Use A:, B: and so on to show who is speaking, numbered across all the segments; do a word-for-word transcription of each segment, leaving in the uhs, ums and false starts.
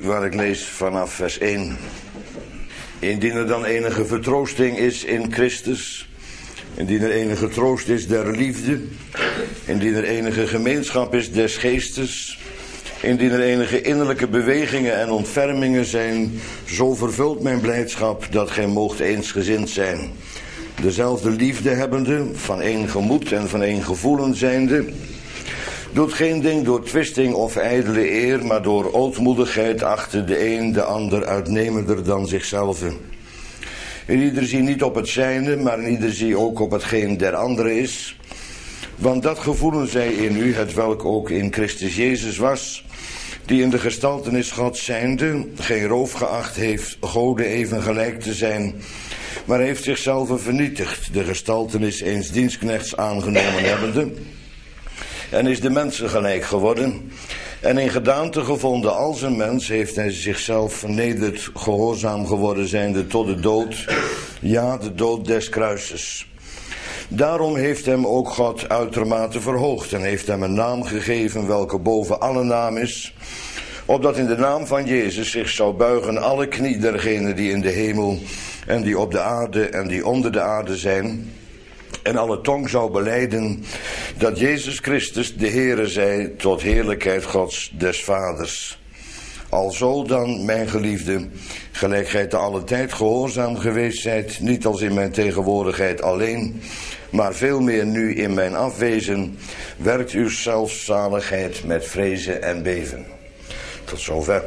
A: waar ik lees vanaf vers één. Indien er dan enige vertroosting is in Christus, indien er enige troost is der liefde, indien er enige gemeenschap is des geestes, indien er enige innerlijke bewegingen en ontfermingen zijn, zo vervult mijn blijdschap dat gij moogt eensgezind zijn. Dezelfde liefde hebbende, van één gemoed en van één gevoelen zijnde. Doet geen ding door twisting of ijdele eer, maar door ootmoedigheid achter de een de ander uitnemender dan zichzelf. In ieder zie niet op het zijnde, maar in ieder zie ook op hetgeen der andere is. Want dat gevoelen zij in u, hetwelk ook in Christus Jezus was, die in de gestaltenis Gods zijnde geen roof geacht heeft Gode even gelijk te zijn, maar heeft zichzelf vernietigd, de gestaltenis eens dienstknechts aangenomen hebbende, en is de mensen gelijk geworden. En in gedaante gevonden als een mens heeft hij zichzelf vernederd, gehoorzaam geworden zijnde tot de dood, ja, de dood des kruises. Daarom heeft hem ook God uitermate verhoogd en heeft hem een naam gegeven welke boven alle naam is, opdat in de naam van Jezus zich zou buigen alle knie dergenen die in de hemel en die op de aarde en die onder de aarde zijn, en alle tong zou belijden dat Jezus Christus de Heere zij tot heerlijkheid Gods des Vaders. Alzo dan, mijn geliefde, gelijk gij te alle tijd gehoorzaam geweest zijt, niet als in mijn tegenwoordigheid alleen, maar veel meer nu in mijn afwezen, werkt uw zelfzaligheid met vrezen en beven. Tot zover.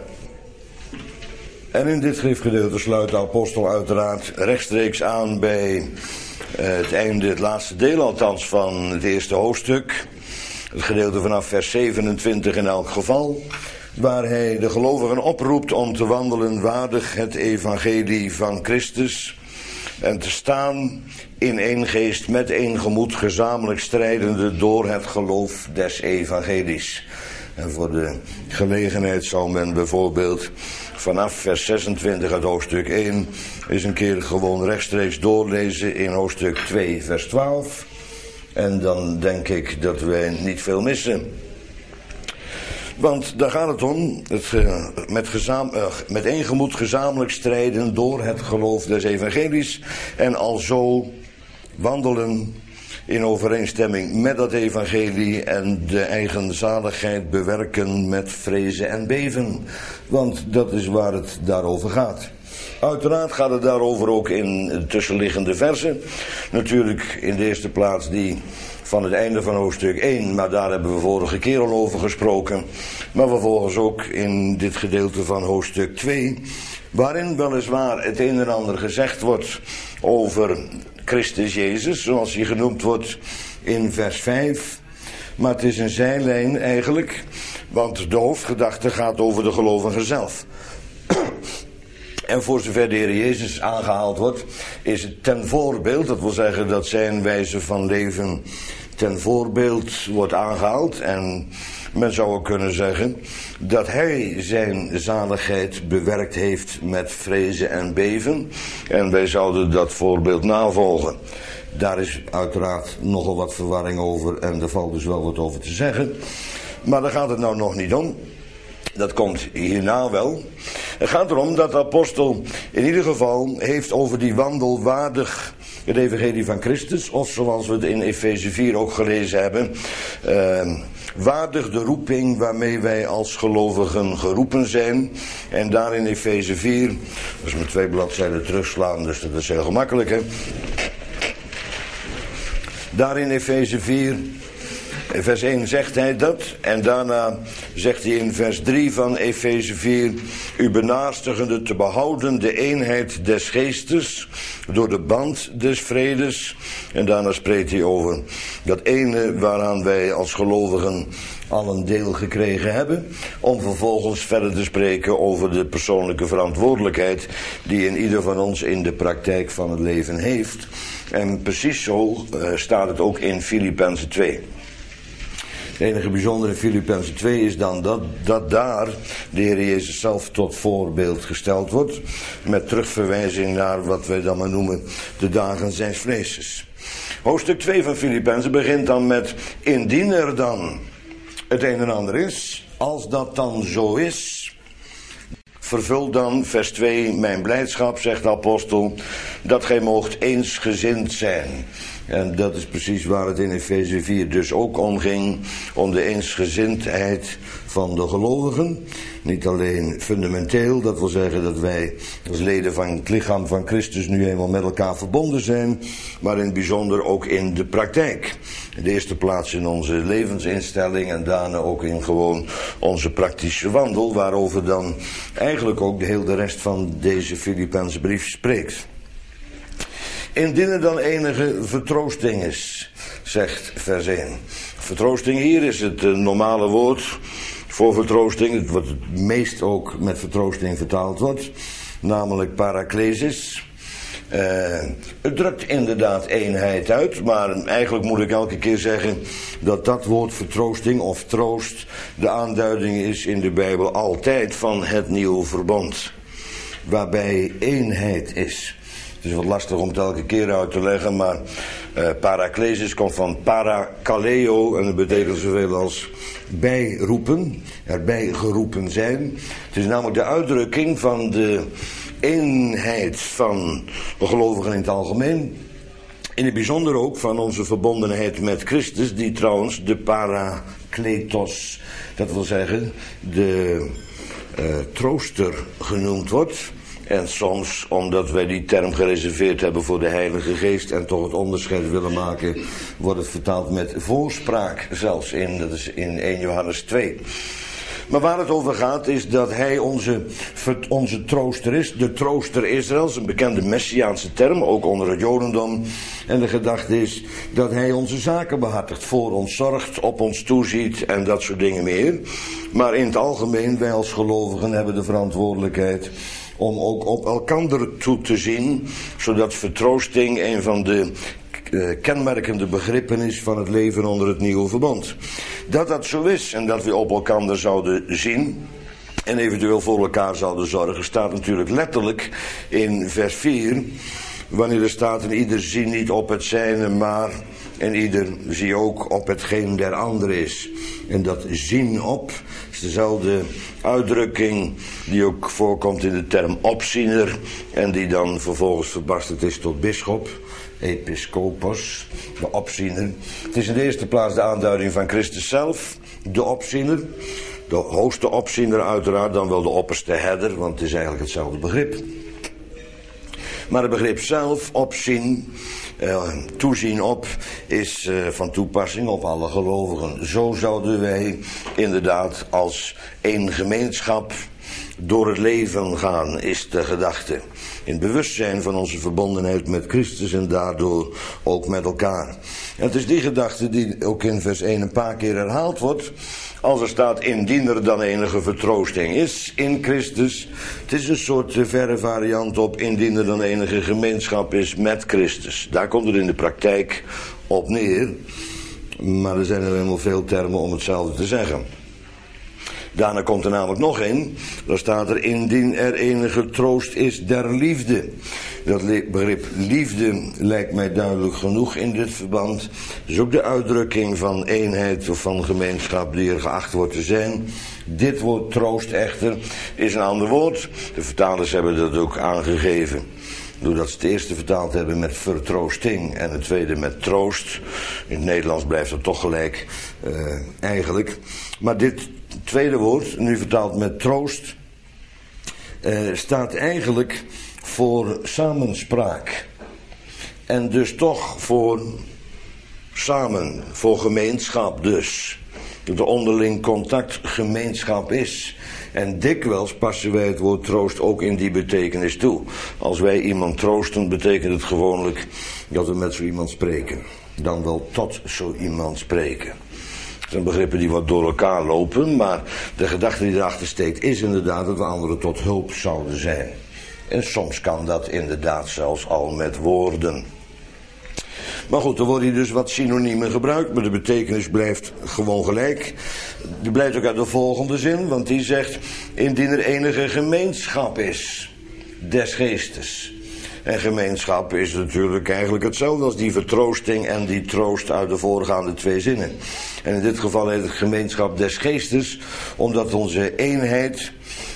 A: En in dit schriftgedeelte sluit de apostel uiteraard rechtstreeks aan bij uh, het einde, het laatste deel althans van het eerste hoofdstuk. Het gedeelte vanaf vers zevenentwintig in elk geval, waar hij de gelovigen oproept om te wandelen waardig het evangelie van Christus en te staan in één geest met één gemoed gezamenlijk strijdende door het geloof des evangelies. En voor de gelegenheid zal men bijvoorbeeld vanaf vers zesentwintig uit hoofdstuk één eens een keer gewoon rechtstreeks doorlezen in hoofdstuk twee vers twaalf. En dan denk ik dat wij niet veel missen. Want daar gaat het om, het, uh, met, gezaam, uh, met één gemoed gezamenlijk strijden door het geloof des evangelies en alzo wandelen in overeenstemming met dat evangelie en de eigen zaligheid bewerken met vrezen en beven. Want dat is waar het daarover gaat. Uiteraard gaat het daarover ook in de tussenliggende versen. Natuurlijk in de eerste plaats die van het einde van hoofdstuk één, maar daar hebben we vorige keer al over gesproken. Maar vervolgens ook in dit gedeelte van hoofdstuk twee, waarin weliswaar het een en ander gezegd wordt over Christus Jezus, zoals hij genoemd wordt in vers vijf. Maar het is een zijlijn eigenlijk, want de hoofdgedachte gaat over de gelovige zelf. En voor zover de Heer Jezus aangehaald wordt, is het ten voorbeeld, dat wil zeggen dat zijn wijze van leven ten voorbeeld wordt aangehaald. En men zou ook kunnen zeggen dat hij zijn zaligheid bewerkt heeft met vrezen en beven. En wij zouden dat voorbeeld navolgen. Daar is uiteraard nogal wat verwarring over en er valt dus wel wat over te zeggen. Maar daar gaat het nou nog niet om. Dat komt hierna wel. Het gaat erom dat de apostel in ieder geval heeft over die wandel waardig het evangelie van Christus, of zoals we het in Efeze vier ook gelezen hebben, uh, waardig de roeping waarmee wij als gelovigen geroepen zijn. En daar in Efeze vier, dat is met twee bladzijden terugslaan, dus dat is heel gemakkelijk, hè. Daar in Efeze vier, in vers één zegt hij dat, en daarna zegt hij in vers drie van Efeze vier, u benaastigende te behouden de eenheid des geestes door de band des vredes. En daarna spreekt hij over dat ene waaraan wij als gelovigen al een deel gekregen hebben, om vervolgens verder te spreken over de persoonlijke verantwoordelijkheid die in ieder van ons in de praktijk van het leven heeft. En precies zo uh, staat het ook in Filippenzen twee. Het enige bijzondere in Filippenzen twee is dan dat, dat daar de Heer Jezus zelf tot voorbeeld gesteld wordt, met terugverwijzing naar wat wij dan maar noemen de dagen zijns vleeses. Hoofdstuk twee van Filippenzen begint dan met, indien er dan het een en ander is, als dat dan zo is, vervul dan, vers twee, mijn blijdschap, zegt de apostel, dat gij moogt eensgezind zijn. En dat is precies waar het in Efeze vier dus ook om ging, om de eensgezindheid van de gelovigen. Niet alleen fundamenteel, dat wil zeggen dat wij als leden van het lichaam van Christus nu eenmaal met elkaar verbonden zijn, maar in het bijzonder ook in de praktijk. In de eerste plaats in onze levensinstelling en daarna ook in gewoon onze praktische wandel, waarover dan eigenlijk ook de hele rest van deze Filipijnse brief spreekt. Indien er dan enige vertroosting is, zegt vers één. Vertroosting hier is het normale woord voor vertroosting, het wat het meest ook met vertroosting vertaald wordt, namelijk paraklesis. Uh, het drukt inderdaad eenheid uit, maar eigenlijk moet ik elke keer zeggen dat dat woord vertroosting of troost de aanduiding is in de Bijbel altijd van het nieuwe verbond, waarbij eenheid is. Het is wat lastig om het elke keer uit te leggen, maar uh, paraklesis komt van parakaleo en dat betekent zoveel als bijroepen, erbij geroepen zijn. Het is namelijk de uitdrukking van de eenheid van de gelovigen in het algemeen. In het bijzonder ook van onze verbondenheid met Christus, die trouwens de parakletos, dat wil zeggen de uh, trooster genoemd wordt. En soms, omdat wij die term gereserveerd hebben voor de Heilige Geest en toch het onderscheid willen maken, wordt het vertaald met voorspraak zelfs in, dat is in eerste Johannes twee. Maar waar het over gaat is dat hij onze, onze trooster is, de trooster Israëls, een bekende messiaanse term, ook onder het Jodendom. En de gedachte is dat hij onze zaken behartigt, voor ons zorgt, op ons toeziet en dat soort dingen meer. Maar in het algemeen, wij als gelovigen hebben de verantwoordelijkheid om ook op elkander toe te zien, zodat vertroosting een van de uh, kenmerkende begrippen is van het leven onder het nieuwe verbond. Dat dat zo is en dat we op elkander zouden zien en eventueel voor elkaar zouden zorgen, staat natuurlijk letterlijk in vers vier, wanneer er staat: en ieder zie niet op het zijne, maar en ieder zie ook op hetgeen der ander is. En dat zien op is dezelfde uitdrukking die ook voorkomt in de term opziener en die dan vervolgens verbasterd is tot bisschop, episcopos, de opziener. Het is in de eerste plaats de aanduiding van Christus zelf, de opziener, de hoogste opziener uiteraard, dan wel de opperste herder, want het is eigenlijk hetzelfde begrip. Maar het begrip zelf, opzien, uh, toezien op, is uh, van toepassing op alle gelovigen. Zo zouden wij inderdaad als één gemeenschap door het leven gaan, is de gedachte. In het bewustzijn van onze verbondenheid met Christus en daardoor ook met elkaar. En het is die gedachte die ook in vers één een paar keer herhaald wordt. Als er staat, indien er dan enige vertroosting is in Christus. Het is een soort verre variant op, indien er dan enige gemeenschap is met Christus. Daar komt het in de praktijk op neer. Maar er zijn er helemaal veel termen om hetzelfde te zeggen. Daarna komt er namelijk nog een. Dan staat er, indien er enige troost is der liefde. Dat begrip liefde lijkt mij duidelijk genoeg in dit verband. Dat is ook de uitdrukking van eenheid of van gemeenschap die er geacht wordt te zijn. Dit woord troost echter is een ander woord. De vertalers hebben dat ook aangegeven, doordat ze het eerste vertaald hebben met vertroosting en het tweede met troost. In het Nederlands blijft het toch gelijk uh, eigenlijk. Maar dit tweede woord, nu vertaald met troost, uh, staat eigenlijk voor samenspraak. En dus toch voor samen, voor gemeenschap dus. Dat de onderling contact gemeenschap is. En dikwijls passen wij het woord troost ook in die betekenis toe. Als wij iemand troosten, betekent het gewoonlijk dat we met zo iemand spreken. Dan wel tot zo iemand spreken. Dat zijn begrippen die wat door elkaar lopen, maar de gedachte die erachter steekt is inderdaad dat we anderen tot hulp zouden zijn. En soms kan dat inderdaad zelfs al met woorden. Maar goed, er worden hier dus wat synoniemen gebruikt, maar de betekenis blijft gewoon gelijk. Die blijft ook uit de volgende zin, want die zegt, indien er enige gemeenschap is des geestes. En gemeenschap is natuurlijk eigenlijk hetzelfde als die vertroosting en die troost uit de voorgaande twee zinnen. En in dit geval heet het gemeenschap des geestes, omdat onze eenheid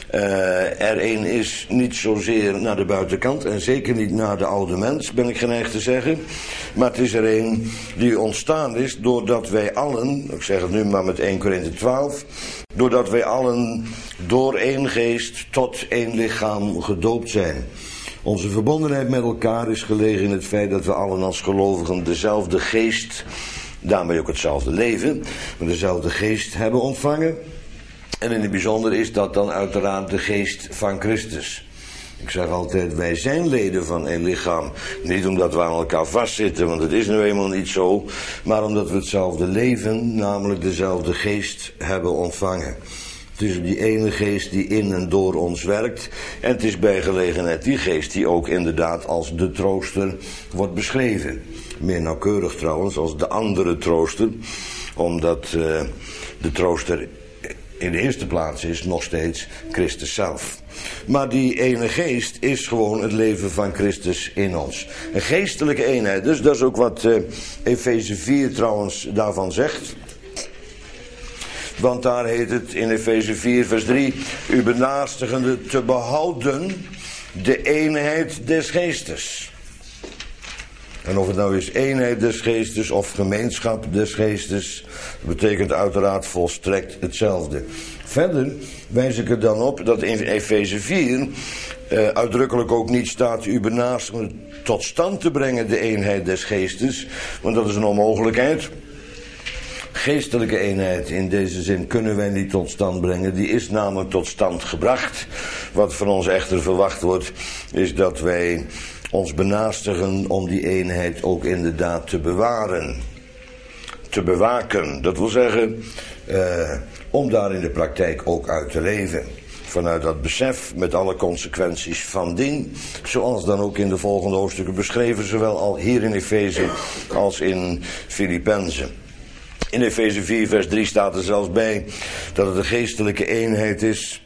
A: Uh, er een is niet zozeer naar de buitenkant en zeker niet naar de oude mens, ben ik geneigd te zeggen. Maar het is er een die ontstaan is doordat wij allen, ik zeg het nu maar met Eerste Korinthe twaalf, doordat wij allen door één geest tot één lichaam gedoopt zijn. Onze verbondenheid met elkaar is gelegen in het feit dat we allen als gelovigen dezelfde geest, daarmee ook hetzelfde leven, maar dezelfde geest hebben ontvangen. En in het bijzonder is dat dan uiteraard de geest van Christus. Ik zeg altijd, wij zijn leden van één lichaam. Niet omdat we aan elkaar vastzitten, want het is nu eenmaal niet zo. Maar omdat we hetzelfde leven, namelijk dezelfde geest, hebben ontvangen. Het is die ene geest die in en door ons werkt. En het is bij gelegenheid die geest die ook inderdaad als de trooster wordt beschreven. Meer nauwkeurig trouwens als de andere trooster. Omdat uh, de trooster in de eerste plaats is nog steeds Christus zelf. Maar die ene geest is gewoon het leven van Christus in ons. Een geestelijke eenheid. Dus dat is ook wat uh, Efeze vier trouwens daarvan zegt. Want daar heet het in Efeze vier vers drie. U benaarstigende te behouden de eenheid des geestes. En of het nou is eenheid des geestes of gemeenschap des geestes, betekent uiteraard volstrekt hetzelfde. Verder wijs ik er dan op dat in Efeze vier uh, uitdrukkelijk ook niet staat u benaastigen tot stand te brengen de eenheid des geestes, want dat is een onmogelijkheid. Geestelijke eenheid in deze zin kunnen wij niet tot stand brengen. Die is namelijk tot stand gebracht. Wat van ons echter verwacht wordt, is dat wij ons benaastigen om die eenheid ook inderdaad te bewaren. Te bewaken. Dat wil zeggen, uh, om daar in de praktijk ook uit te leven. Vanuit dat besef met alle consequenties van dien. Zoals dan ook in de volgende hoofdstukken beschreven. Zowel al hier in Efeze als in Filippenzen. In Efeze vier vers drie staat er zelfs bij dat het een geestelijke eenheid is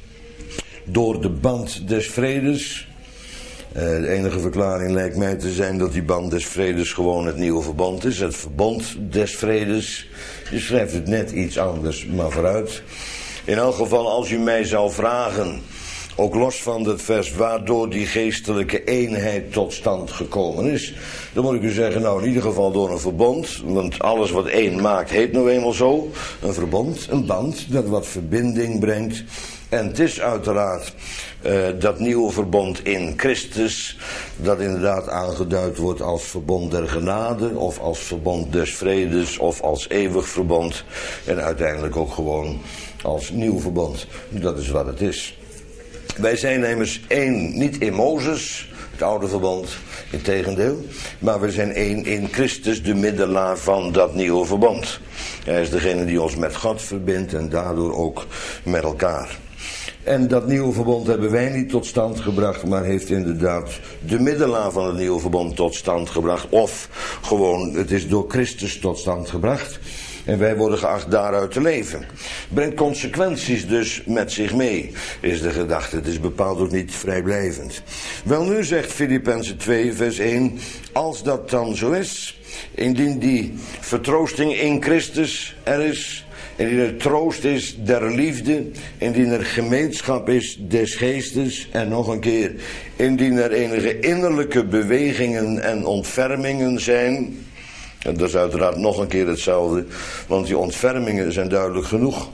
A: door de band des vredes. Uh, de enige verklaring lijkt mij te zijn dat die band des vredes gewoon het nieuwe verbond is. Het verbond des vredes. Je schrijft het net iets anders, maar vooruit. In elk geval, als u mij zou vragen, ook los van het vers waardoor die geestelijke eenheid tot stand gekomen is, dan moet ik u zeggen, nou in ieder geval door een verbond, want alles wat één maakt heet nou eenmaal zo. Een verbond, een band, dat wat verbinding brengt. En het is uiteraard uh, dat nieuwe verbond in Christus, dat inderdaad aangeduid wordt als verbond der genade, of als verbond des vredes, of als eeuwig verbond. En uiteindelijk ook gewoon als nieuw verbond. Dat is wat het is. Wij zijn immers één, niet in Mozes, het oude verbond, integendeel, maar we zijn één in Christus, de middelaar van dat nieuwe verbond. Hij is degene die ons met God verbindt en daardoor ook met elkaar. En dat nieuwe verbond hebben wij niet tot stand gebracht, maar heeft inderdaad de middelaar van het nieuwe verbond tot stand gebracht. Of gewoon, het is door Christus tot stand gebracht. En wij worden geacht daaruit te leven. Brengt consequenties dus met zich mee, is de gedachte. Het is bepaald ook niet vrijblijvend. Wel nu zegt Filippenzen twee vers één, als dat dan zo is, indien die vertroosting in Christus er is, indien er troost is der liefde, indien er gemeenschap is des geestes, en nog een keer, indien er enige innerlijke bewegingen en ontfermingen zijn. En dat is uiteraard nog een keer hetzelfde, want die ontfermingen zijn duidelijk genoeg.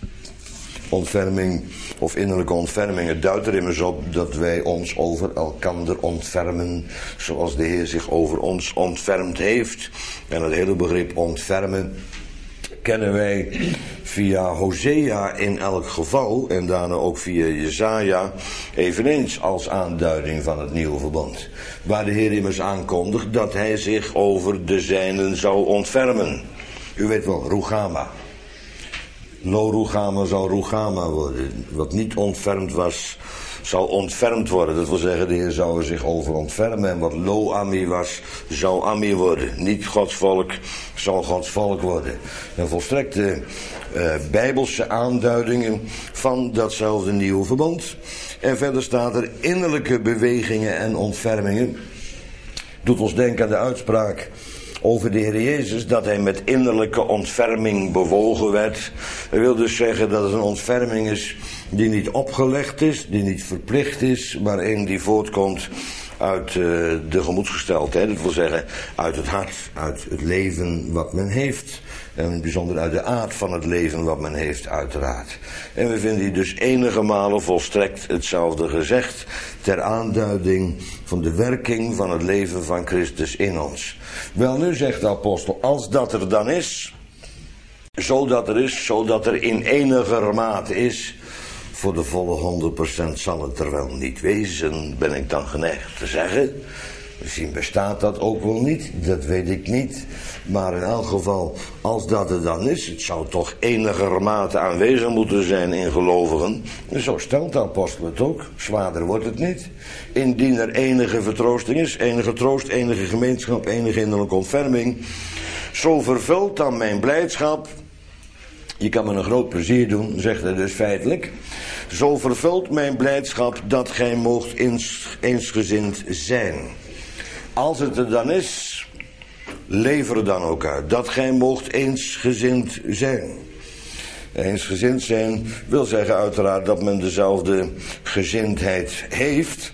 A: Ontferming of innerlijke ontfermingen duidt er immers op dat wij ons over elkander ontfermen, zoals de Heer zich over ons ontfermd heeft. En het hele begrip ontfermen kennen wij via Hosea in elk geval, en daarna ook via Jesaja, eveneens als aanduiding van het nieuwe verbond. Waar de Heer immers aankondigt dat hij zich over de zijnen zou ontfermen. U weet wel, Rugama. Lo Rugama zal Rugama worden. Wat niet ontfermd was, zal ontfermd worden. Dat wil zeggen, de Heer zou er zich over ontfermen. En wat Lo Ami was, zou Ami worden. Niet Gods volk, zal Gods volk worden. En volstrekte uh, bijbelse aanduidingen van datzelfde nieuwe verbond. En verder staat er innerlijke bewegingen en ontfermingen. Doet ons denken aan de uitspraak over de Heer Jezus, dat hij met innerlijke ontferming bewogen werd. Dat wil dus zeggen dat het een ontferming is die niet opgelegd is, die niet verplicht is, maar een die voortkomt uit uh, de gemoedsgesteldheid. Dat wil zeggen uit het hart, uit het leven wat men heeft. En in het bijzonder uit de aard van het leven wat men heeft, uiteraard. En we vinden hier dus enige malen volstrekt hetzelfde gezegd, ter aanduiding van de werking van het leven van Christus in ons. Wel nu, zegt de apostel, als dat er dan is, zodat er is, zodat er in enige mate is, voor de volle honderd procent zal het er wel niet wezen, ben ik dan geneigd te zeggen. Misschien bestaat dat ook wel niet, dat weet ik niet. Maar in elk geval, als dat er dan is, het zou toch enigermate aanwezig moeten zijn in gelovigen. En zo stelt de apostel het ook, zwaarder wordt het niet. Indien er enige vertroosting is, enige troost, enige gemeenschap, enige innerlijke ontferming, zo vervult dan mijn blijdschap. Je kan me een groot plezier doen, zegt hij dus feitelijk. Zo vervult mijn blijdschap dat gij moogt eens, eensgezind zijn. Als het er dan is, lever dan ook uit. Dat gij moogt eensgezind zijn. Eensgezind zijn wil zeggen uiteraard dat men dezelfde gezindheid heeft.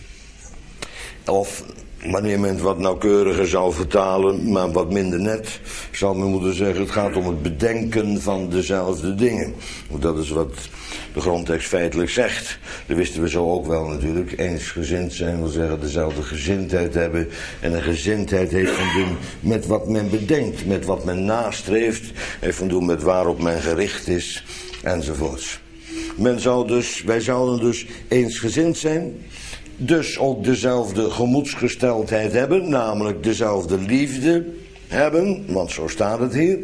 A: Of, wanneer men het wat nauwkeuriger zou vertalen, maar wat minder net, zou men moeten zeggen, het gaat om het bedenken van dezelfde dingen. Want dat is wat de grondtekst feitelijk zegt. Dat wisten we zo ook wel natuurlijk. Eensgezind zijn wil zeggen dezelfde gezindheid hebben. En een gezindheid heeft van doen met wat men bedenkt, met wat men nastreeft. Heeft van doen met waarop men gericht is, enzovoorts. Men zou dus, wij zouden dus eensgezind zijn. Dus ook dezelfde gemoedsgesteldheid hebben, namelijk dezelfde liefde hebben, want zo staat het hier.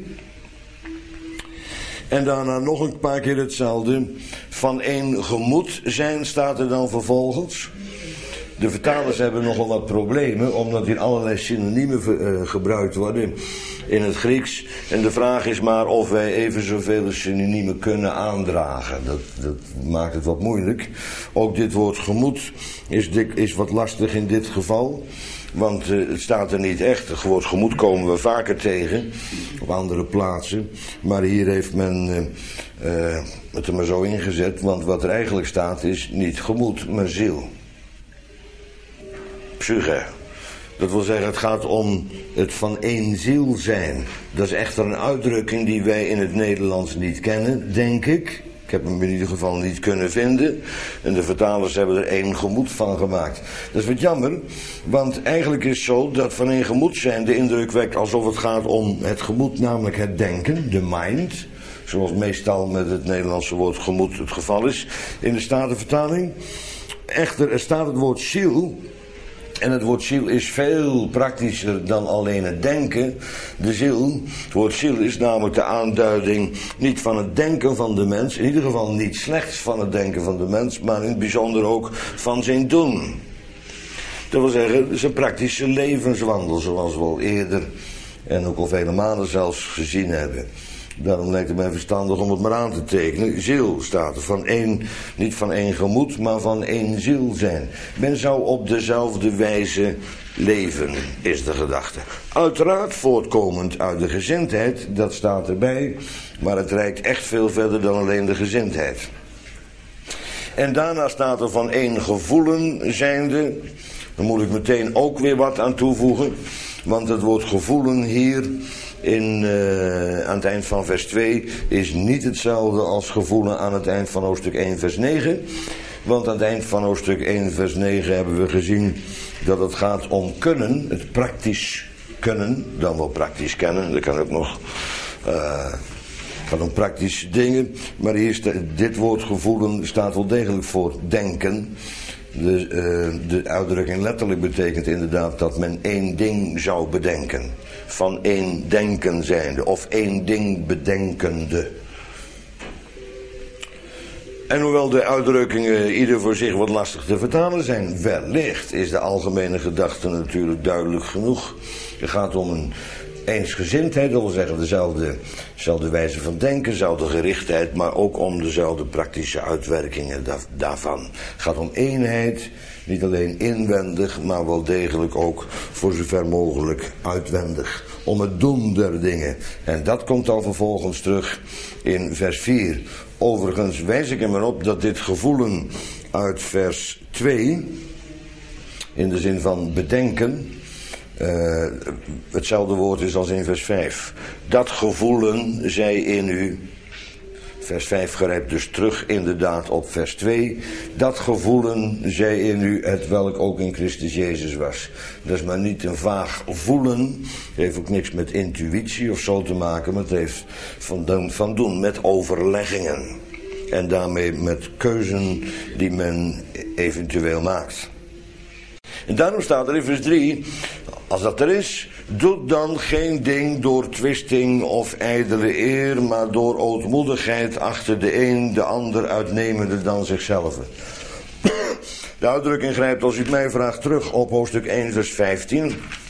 A: En daarna nog een paar keer hetzelfde. Van één gemoed zijn staat er dan vervolgens. De vertalers hebben nogal wat problemen, omdat hier allerlei synoniemen uh, gebruikt worden in het Grieks. En de vraag is maar of wij even zoveel synoniemen kunnen aandragen. Dat, dat maakt het wat moeilijk. Ook dit woord gemoed is, dik, is wat lastig in dit geval. Want uh, het staat er niet echt. Het woord gemoed komen we vaker tegen op andere plaatsen. Maar hier heeft men uh, uh, het er maar zo ingezet. Want wat er eigenlijk staat is niet gemoed, maar ziel. Psyche. Dat wil zeggen, het gaat om het van één ziel zijn. Dat is echter een uitdrukking die wij in het Nederlands niet kennen, denk ik. Ik heb hem in ieder geval niet kunnen vinden. En de vertalers hebben er één gemoed van gemaakt. Dat is wat jammer, want eigenlijk is het zo dat van één gemoed zijn de indruk wekt alsof het gaat om het gemoed, namelijk het denken, de mind. Zoals meestal met het Nederlandse woord gemoed het geval is in de Statenvertaling. Echter, er staat het woord ziel. En het woord ziel is veel praktischer dan alleen het denken. De ziel, het woord ziel is namelijk de aanduiding niet van het denken van de mens. In ieder geval niet slechts van het denken van de mens, maar in het bijzonder ook van zijn doen. Dat wil zeggen, zijn praktische levenswandel, zoals we al eerder en ook al vele malen zelfs gezien hebben. Daarom lijkt het mij verstandig om het maar aan te tekenen. Ziel staat er, van één, niet van één gemoed, maar van één ziel zijn. Men zou op dezelfde wijze leven, is de gedachte. Uiteraard voortkomend uit de gezindheid, dat staat erbij, maar het reikt echt veel verder dan alleen de gezindheid. En daarna staat er van één gevoelen zijnde. Dan moet ik meteen ook weer wat aan toevoegen, want het woord gevoelen hier in, uh, aan het eind van vers twee is niet hetzelfde als gevoelen aan het eind van hoofdstuk één vers negen. Want aan het eind van hoofdstuk één vers negen hebben we gezien dat het gaat om kunnen, het praktisch kunnen, dan wel praktisch kennen, dat kan ook nog. Uh, Het gaat om praktische dingen, maar hier sta, dit woord gevoelen staat wel degelijk voor denken. De, uh, de uitdrukking letterlijk betekent inderdaad dat men één ding zou bedenken. Van één denken zijnde, of één ding bedenkende. En hoewel de uitdrukkingen ieder voor zich wat lastig te vertalen zijn, wellicht is de algemene gedachte natuurlijk duidelijk genoeg. Het gaat om een eensgezindheid, dat wil zeggen dezelfde, dezelfde wijze van denken, dezelfde gerichtheid, maar ook om dezelfde praktische uitwerkingen da- daarvan. Het gaat om eenheid, niet alleen inwendig, maar wel degelijk ook voor zover mogelijk uitwendig. Om het doen der dingen. En dat komt dan vervolgens terug in vers vier. Overigens wijs ik hem erop dat dit gevoelen uit vers twee, in de zin van bedenken, uh, hetzelfde woord is als in vers vijf. Dat gevoelen zij in u. Vers vijf grijpt dus terug inderdaad op vers twee. Dat gevoelen zij in u, het welk ook in Christus Jezus was. Dat is maar niet een vaag voelen. Het heeft ook niks met intuïtie of zo te maken. Maar het heeft van doen, van doen met overleggingen. En daarmee met keuzen die men eventueel maakt. En daarom staat er in vers drie, als dat er is, doet dan geen ding door twisting of ijdele eer, maar door ootmoedigheid achter de een de ander uitnemende dan zichzelf. De uitdrukking grijpt, als u het mij vraagt, terug op hoofdstuk één vers vijftien.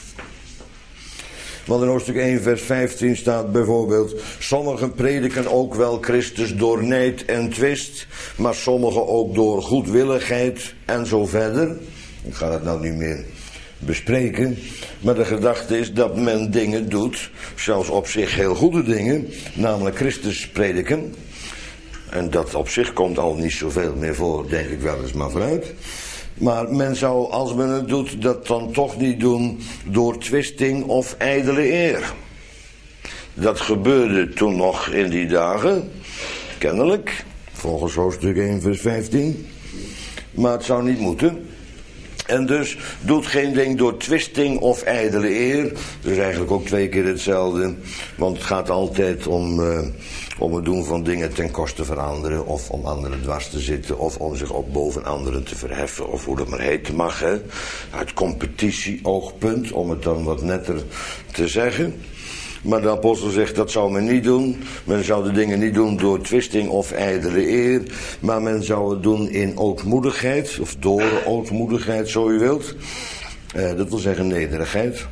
A: Want in hoofdstuk één vers vijftien staat bijvoorbeeld, sommigen prediken ook wel Christus door nijd en twist, maar sommigen ook door goedwilligheid en zo verder. Ik ga dat nou niet meer bespreken, maar de gedachte is dat men dingen doet, zelfs op zich heel goede dingen, namelijk Christus prediken. En dat op zich komt al niet zoveel meer voor, denk ik wel eens maar vooruit. Maar men zou, als men het doet, dat dan toch niet doen door twisting of ijdele eer. Dat gebeurde toen nog in die dagen, kennelijk, volgens hoofdstuk één vers vijftien. Maar het zou niet moeten. En dus doet geen ding door twisting of ijdele eer. Dus eigenlijk ook twee keer hetzelfde. Want het gaat altijd om, uh, om het doen van dingen ten koste van anderen. Of om anderen dwars te zitten. Of om zich op boven anderen te verheffen. Of hoe dat maar heet mag. Hè. Uit competitieoogpunt. Om het dan wat netter te zeggen. Maar de apostel zegt, dat zou men niet doen. Men zou de dingen niet doen door twisting of ijdele eer. Maar men zou het doen in ootmoedigheid. Of door ootmoedigheid, zo u wilt. Uh, dat wil zeggen nederigheid.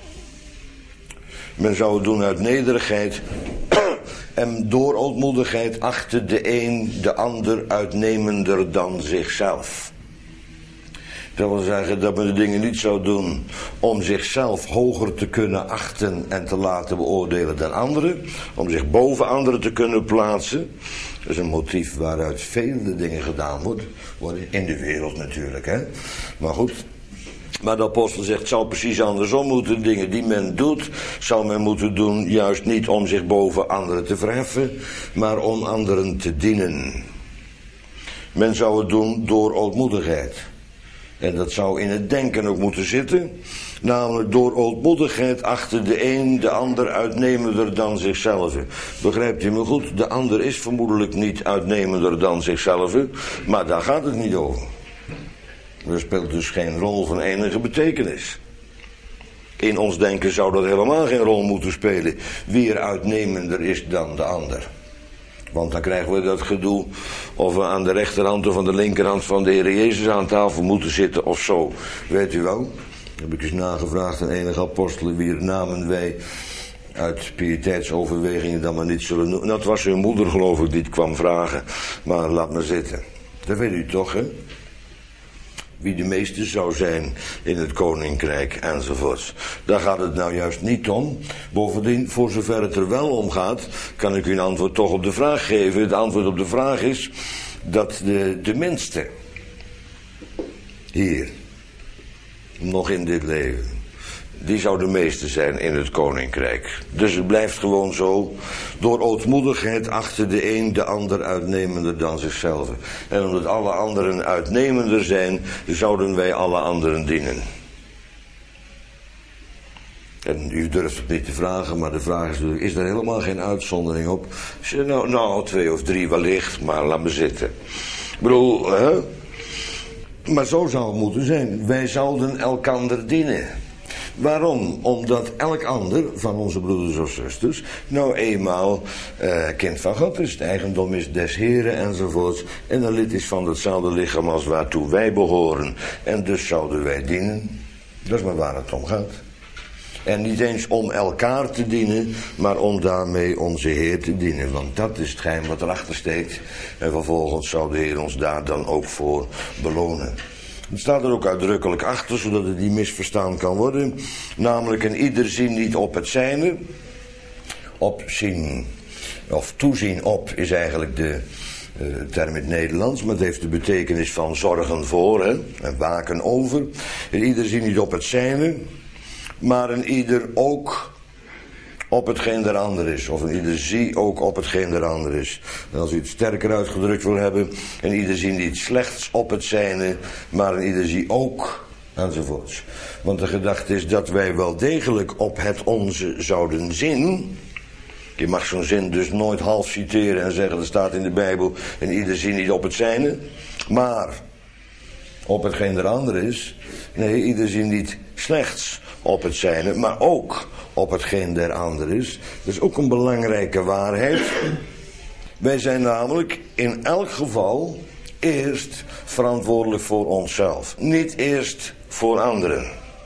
A: Men zou het doen uit nederigheid. En door ootmoedigheid achter de een de ander uitnemender dan zichzelf. Dat wil zeggen dat men de dingen niet zou doen om zichzelf hoger te kunnen achten en te laten beoordelen dan anderen. Om zich boven anderen te kunnen plaatsen. Dat is een motief waaruit vele dingen gedaan wordt, worden in de wereld natuurlijk. Hè? Maar goed, maar de apostel zegt, het zou precies andersom moeten. Dingen die men doet, zou men moeten doen juist niet om zich boven anderen te verheffen, maar om anderen te dienen. Men zou het doen door ootmoedigheid. En dat zou in het denken ook moeten zitten. Namelijk door ootmoedigheid achter de een de ander uitnemender dan zichzelf. Begrijpt u me goed? De ander is vermoedelijk niet uitnemender dan zichzelf. Maar daar gaat het niet over. Er speelt dus geen rol van enige betekenis. In ons denken zou dat helemaal geen rol moeten spelen. Wie er uitnemender is dan de ander. Want dan krijgen we dat gedoe of we aan de rechterhand of aan de linkerhand van de Heer Jezus aan tafel moeten zitten of zo. Weet u wel? Heb ik eens nagevraagd aan enige apostelen wier namen wij uit pieteitsoverwegingen dan maar niet zullen noemen. Dat was hun moeder geloof ik die het kwam vragen. Maar laat maar zitten. Dat weet u toch hè? Wie de meeste zou zijn in het koninkrijk enzovoorts. Daar gaat het nou juist niet om. Bovendien, voor zover het er wel om gaat, kan ik u een antwoord toch op de vraag geven. Het antwoord op de vraag is dat de, de minste hier, nog in dit leven, die zou de meeste zijn in het koninkrijk. Dus het blijft gewoon zo, door ootmoedigheid achter de een de ander uitnemender dan zichzelf. En omdat alle anderen uitnemender zijn, zouden wij alle anderen dienen. En u durft het niet te vragen, maar de vraag is natuurlijk, is er helemaal geen uitzondering op? Nou, nou, twee of drie wellicht, maar laat me zitten. Ik bedoel, hè? Maar zo zou het moeten zijn. Wij zouden elkander dienen. Waarom? Omdat elk ander van onze broeders of zusters nou eenmaal uh, kind van God is. Het eigendom is des Heren enzovoorts. En een lid is van hetzelfde lichaam als waartoe wij behoren. En dus zouden wij dienen. Dat is maar waar het om gaat. En niet eens om elkaar te dienen, maar om daarmee onze Heer te dienen. Want dat is het geheim wat erachter steekt. En vervolgens zou de Heer ons daar dan ook voor belonen. Het staat er ook uitdrukkelijk achter, zodat het niet misverstaan kan worden. Namelijk, en ieder zien niet op het zijne. Op zien. of toezien op is eigenlijk de uh, term in het Nederlands, maar het heeft de betekenis van zorgen voor, hè, en waken over. En ieder zie niet op het zijne, maar een ieder ook op hetgeen der ander is. Of een ieder zie ook op hetgeen der ander is. En als u het sterker uitgedrukt wil hebben, en ieder zie niet slechts op het zijne, maar een ieder zie ook, enzovoorts. Want de gedachte is dat wij wel degelijk op het onze zouden zien. Je mag zo'n zin dus nooit half citeren en zeggen, er staat in de Bijbel, en ieder zie niet op het zijne, maar op hetgeen der ander is. Nee, ieder zie niet slechts op het zijne, maar ook op hetgeen der ander is. Dat is ook een belangrijke waarheid. Wij zijn namelijk in elk geval eerst verantwoordelijk voor onszelf. Niet eerst voor anderen.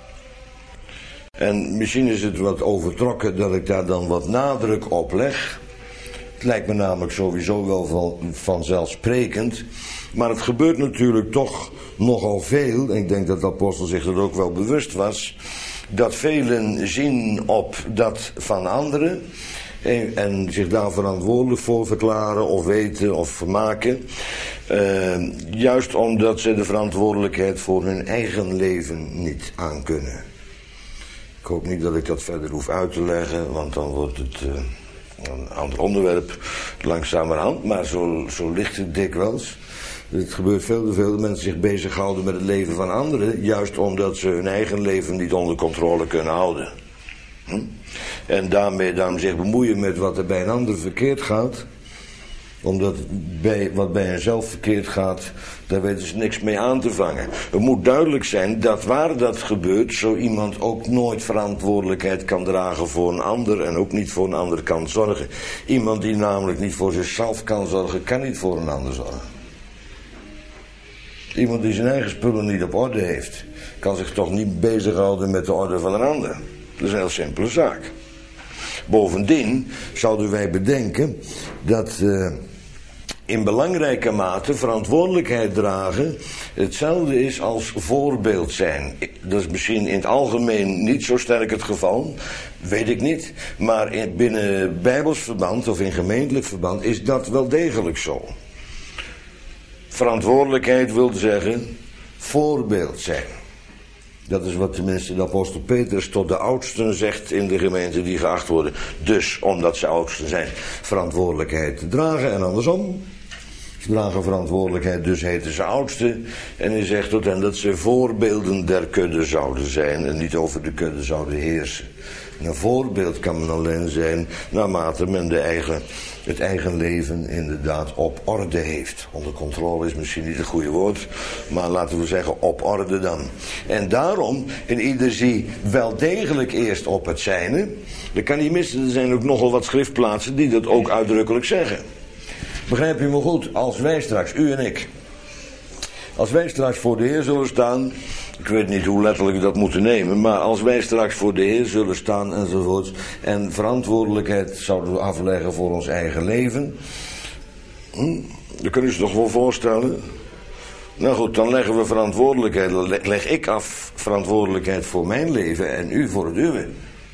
A: En misschien is het wat overtrokken dat ik daar dan wat nadruk op leg. Het lijkt me namelijk sowieso wel van, vanzelfsprekend. Maar het gebeurt natuurlijk toch nogal veel. En ik denk dat de apostel zich er ook wel bewust was. Dat velen zien op dat van anderen. En, en zich daar verantwoordelijk voor verklaren of weten of vermaken. Uh, juist omdat ze de verantwoordelijkheid voor hun eigen leven niet aankunnen. Ik hoop niet dat ik dat verder hoef uit te leggen, want dan wordt het uh, een ander onderwerp langzamerhand. Maar zo, zo ligt het dikwijls. Het gebeurt veel te veel dat mensen zich bezighouden met het leven van anderen, juist omdat ze hun eigen leven niet onder controle kunnen houden. Hm? En daarmee dan zich bemoeien met wat er bij een ander verkeerd gaat, omdat bij, wat bij henzelf verkeerd gaat, daar weten ze niks mee aan te vangen. Het moet duidelijk zijn dat waar dat gebeurt, zo iemand ook nooit verantwoordelijkheid kan dragen voor een ander en ook niet voor een ander kan zorgen. Iemand die namelijk niet voor zichzelf kan zorgen, kan niet voor een ander zorgen. Iemand die zijn eigen spullen niet op orde heeft, kan zich toch niet bezighouden met de orde van een ander. Dat is een heel simpele zaak. Bovendien zouden wij bedenken dat uh, in belangrijke mate verantwoordelijkheid dragen hetzelfde is als voorbeeld zijn. Dat is misschien in het algemeen niet zo sterk het geval, weet ik niet. Maar in, binnen bijbels verband of in gemeentelijk verband is dat wel degelijk zo. Verantwoordelijkheid wil zeggen voorbeeld zijn. Dat is wat tenminste de apostel Petrus tot de oudsten zegt in de gemeente die geacht worden. Dus, omdat ze oudsten zijn, verantwoordelijkheid te dragen en andersom. Ze dragen verantwoordelijkheid, dus heten ze oudsten. En hij zegt tot hen dat ze voorbeelden der kudde zouden zijn en niet over de kudde zouden heersen. En een voorbeeld kan men alleen zijn naarmate men de eigen, het eigen leven inderdaad op orde heeft. Onder controle is misschien niet het goede woord, maar laten we zeggen op orde dan. En daarom, in ieder zie wel degelijk eerst op het zijne. Dat kan niet missen, er zijn ook nogal wat schriftplaatsen die dat ook uitdrukkelijk zeggen. Begrijp je me goed, als wij straks, u en ik, als wij straks voor de Heer zullen staan, ik weet niet hoe letterlijk we dat moeten nemen, maar als wij straks voor de Heer zullen staan enzovoorts, en verantwoordelijkheid zouden afleggen voor ons eigen leven, hm, dat kunnen ze toch wel voorstellen? Nou goed, dan leggen we verantwoordelijkheid, dan leg ik af verantwoordelijkheid voor mijn leven en u voor het uwe.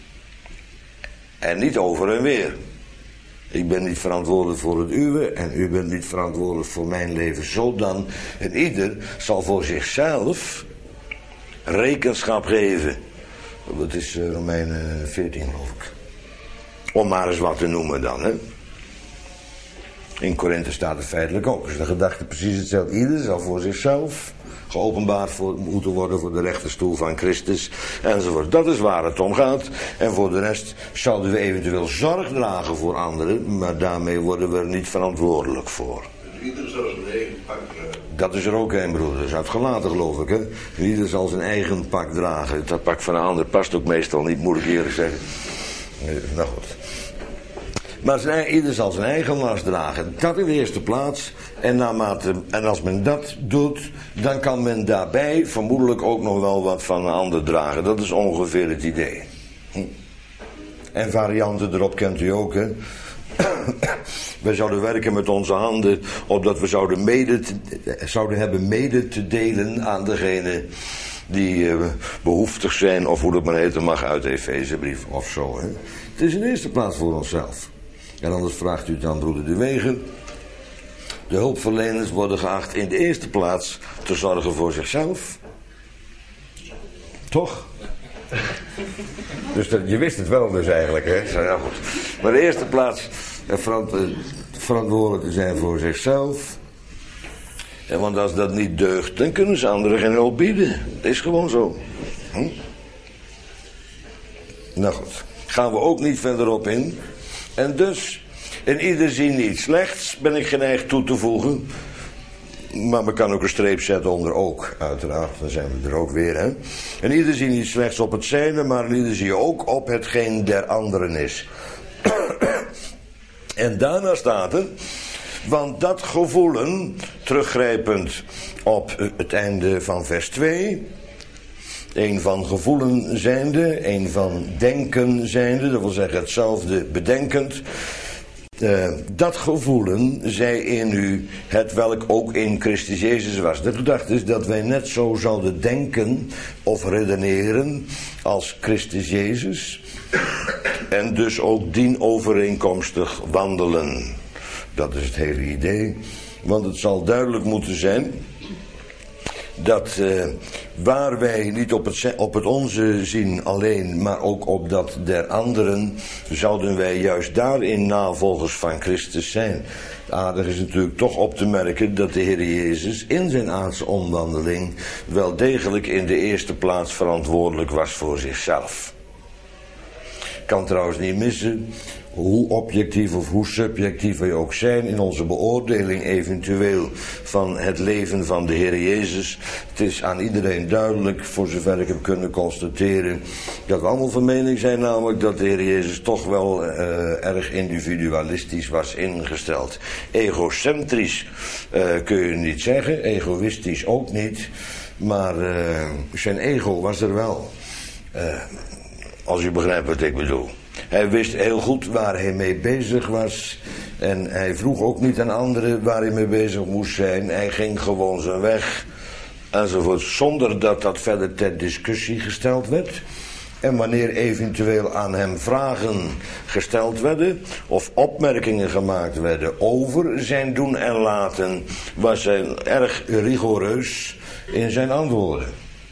A: En niet over en weer. Ik ben niet verantwoordelijk voor het uwe en u bent niet verantwoordelijk voor mijn leven. Zodan en ieder zal voor zichzelf rekenschap geven. Dat is uh, Romeinen veertien geloof ik. Om maar eens wat te noemen dan. Hè? In Korinthe staat het feitelijk ook. Dus de gedachte precies hetzelfde. Ieder zal voor zichzelf geopenbaard voor, moeten worden voor de rechterstoel van Christus enzovoort. Dat is waar het om gaat. En voor de rest zouden we eventueel zorg dragen voor anderen, maar daarmee worden we er niet verantwoordelijk voor.
B: Ieder zal zijn eigen pak dragen.
A: Dat is er ook een, broeder. Dat is uitgelaten, geloof ik, hè. Ieder zal zijn eigen pak dragen. Dat pak van een ander past ook meestal niet, moet ik eerlijk zeggen. Nou goed. Maar zijn, ieder zal zijn eigen last dragen. Dat in de eerste plaats. En, naarmate, en als men dat doet, dan kan men daarbij vermoedelijk ook nog wel wat van een ander dragen. Dat is ongeveer het idee. Hm. En varianten erop kent u ook, hè. Wij zouden werken met onze handen, opdat we zouden, mede te, zouden hebben mede te delen aan degene die uh, behoeftig zijn, of hoe dat maar heten mag uit de Efezebrief of zo. Hè. Het is in de eerste plaats voor onszelf. En anders vraagt u het aan broeder De Wegen. De hulpverleners worden geacht in de eerste plaats te zorgen voor zichzelf. Toch? Dus dat, je wist het wel dus eigenlijk, hè? Ja, goed. Maar in de eerste plaats verantwoordelijk te zijn voor zichzelf. En want als dat niet deugt, dan kunnen ze anderen geen hulp bieden. Dat is gewoon zo. Hm? Nou goed, gaan we ook niet verderop in. En dus, in ieder zin iets slechts, ben ik geneigd toe te voegen. Maar we kan ook een streep zetten onder ook, uiteraard. Dan zijn we er ook weer, hè. In ieder zin niet slechts op het zijne, maar in ieder zin ook op hetgeen der anderen is. En daarna staat er, want dat gevoelen, teruggrijpend op het einde van vers twee... een van gevoelen zijnde, een van denken zijnde, dat wil zeggen hetzelfde bedenkend. Uh, dat gevoelen zij in u, het welk ook in Christus Jezus was. De gedachte is dat wij net zo zouden denken of redeneren als Christus Jezus. En dus ook dienovereenkomstig wandelen. Dat is het hele idee. Want het zal duidelijk moeten zijn dat uh, waar wij niet op het, op het onze zien alleen, maar ook op dat der anderen, zouden wij juist daarin navolgers van Christus zijn. Aardig is natuurlijk toch op te merken dat de Heer Jezus in zijn aardse omwandeling wel degelijk in de eerste plaats verantwoordelijk was voor zichzelf. Kan trouwens niet missen, hoe objectief of hoe subjectief wij ook zijn in onze beoordeling eventueel van het leven van de Heer Jezus. Het is aan iedereen duidelijk, voor zover ik heb kunnen constateren, dat we allemaal van mening zijn, namelijk dat de Heer Jezus toch wel uh, erg individualistisch was ingesteld. Egocentrisch uh, kun je niet zeggen, egoïstisch ook niet, maar uh, zijn ego was er wel. Uh, als u begrijpt wat ik bedoel. Hij wist heel goed waar hij mee bezig was. En hij vroeg ook niet aan anderen waar hij mee bezig moest zijn. Hij ging gewoon zijn weg. Enzovoort. Zonder dat dat verder ter discussie gesteld werd. En wanneer eventueel aan hem vragen gesteld werden. Of opmerkingen gemaakt werden over zijn doen en laten. Was hij erg rigoureus in zijn antwoorden.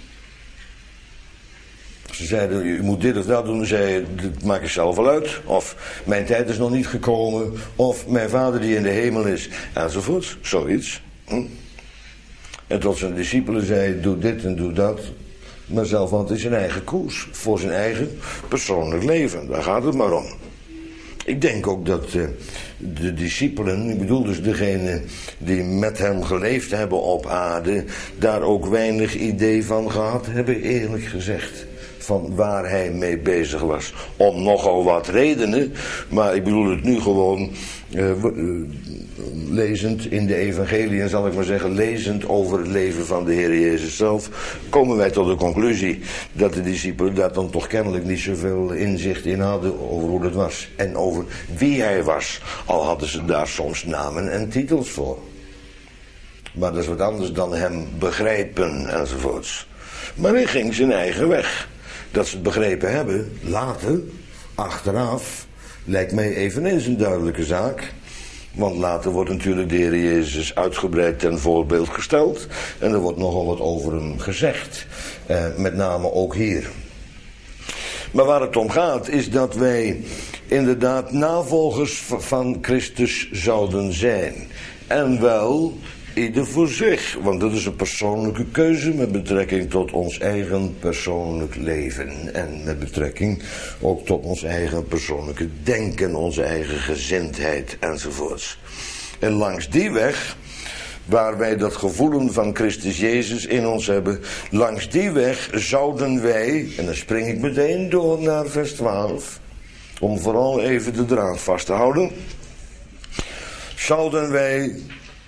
A: Ze zeiden, u moet dit of dat doen. Dan zei je, dat maak ik zelf wel uit. Of, mijn tijd is nog niet gekomen. Of, mijn vader die in de hemel is. Enzovoort, zoiets. Hm? En tot zijn discipelen zei, doe dit en doe dat. Maar zelf had hij zijn eigen koers. Voor zijn eigen persoonlijk leven. Daar gaat het maar om. Ik denk ook dat uh, de discipelen, ik bedoel dus degene die met hem geleefd hebben op aarde, daar ook weinig idee van gehad hebben, eerlijk gezegd. Van waar hij mee bezig was. Om nogal wat redenen. Maar ik bedoel het nu gewoon uh, uh, lezend in de evangeliën, zal ik maar zeggen, lezend over het leven van de Heer Jezus zelf, komen wij tot de conclusie dat de discipelen daar dan toch kennelijk niet zoveel inzicht in hadden over hoe dat was. En over wie hij was. Al hadden ze daar soms namen en titels voor. Maar dat is wat anders dan hem begrijpen enzovoorts. Maar hij ging zijn eigen weg. Dat ze het begrepen hebben, later, achteraf, lijkt mij eveneens een duidelijke zaak. Want later wordt natuurlijk de Heer Jezus uitgebreid ten voorbeeld gesteld. En er wordt nogal wat over hem gezegd. Eh, met name ook hier. Maar waar het om gaat is dat wij inderdaad navolgers van Christus zouden zijn. En wel ieder voor zich, want dat is een persoonlijke keuze met betrekking tot ons eigen persoonlijk leven. En met betrekking ook tot ons eigen persoonlijke denken, onze eigen gezindheid enzovoorts. En langs die weg, waar wij dat gevoelen van Christus Jezus in ons hebben, langs die weg zouden wij, en dan spring ik meteen door naar vers twaalf, om vooral even de draad vast te houden, zouden wij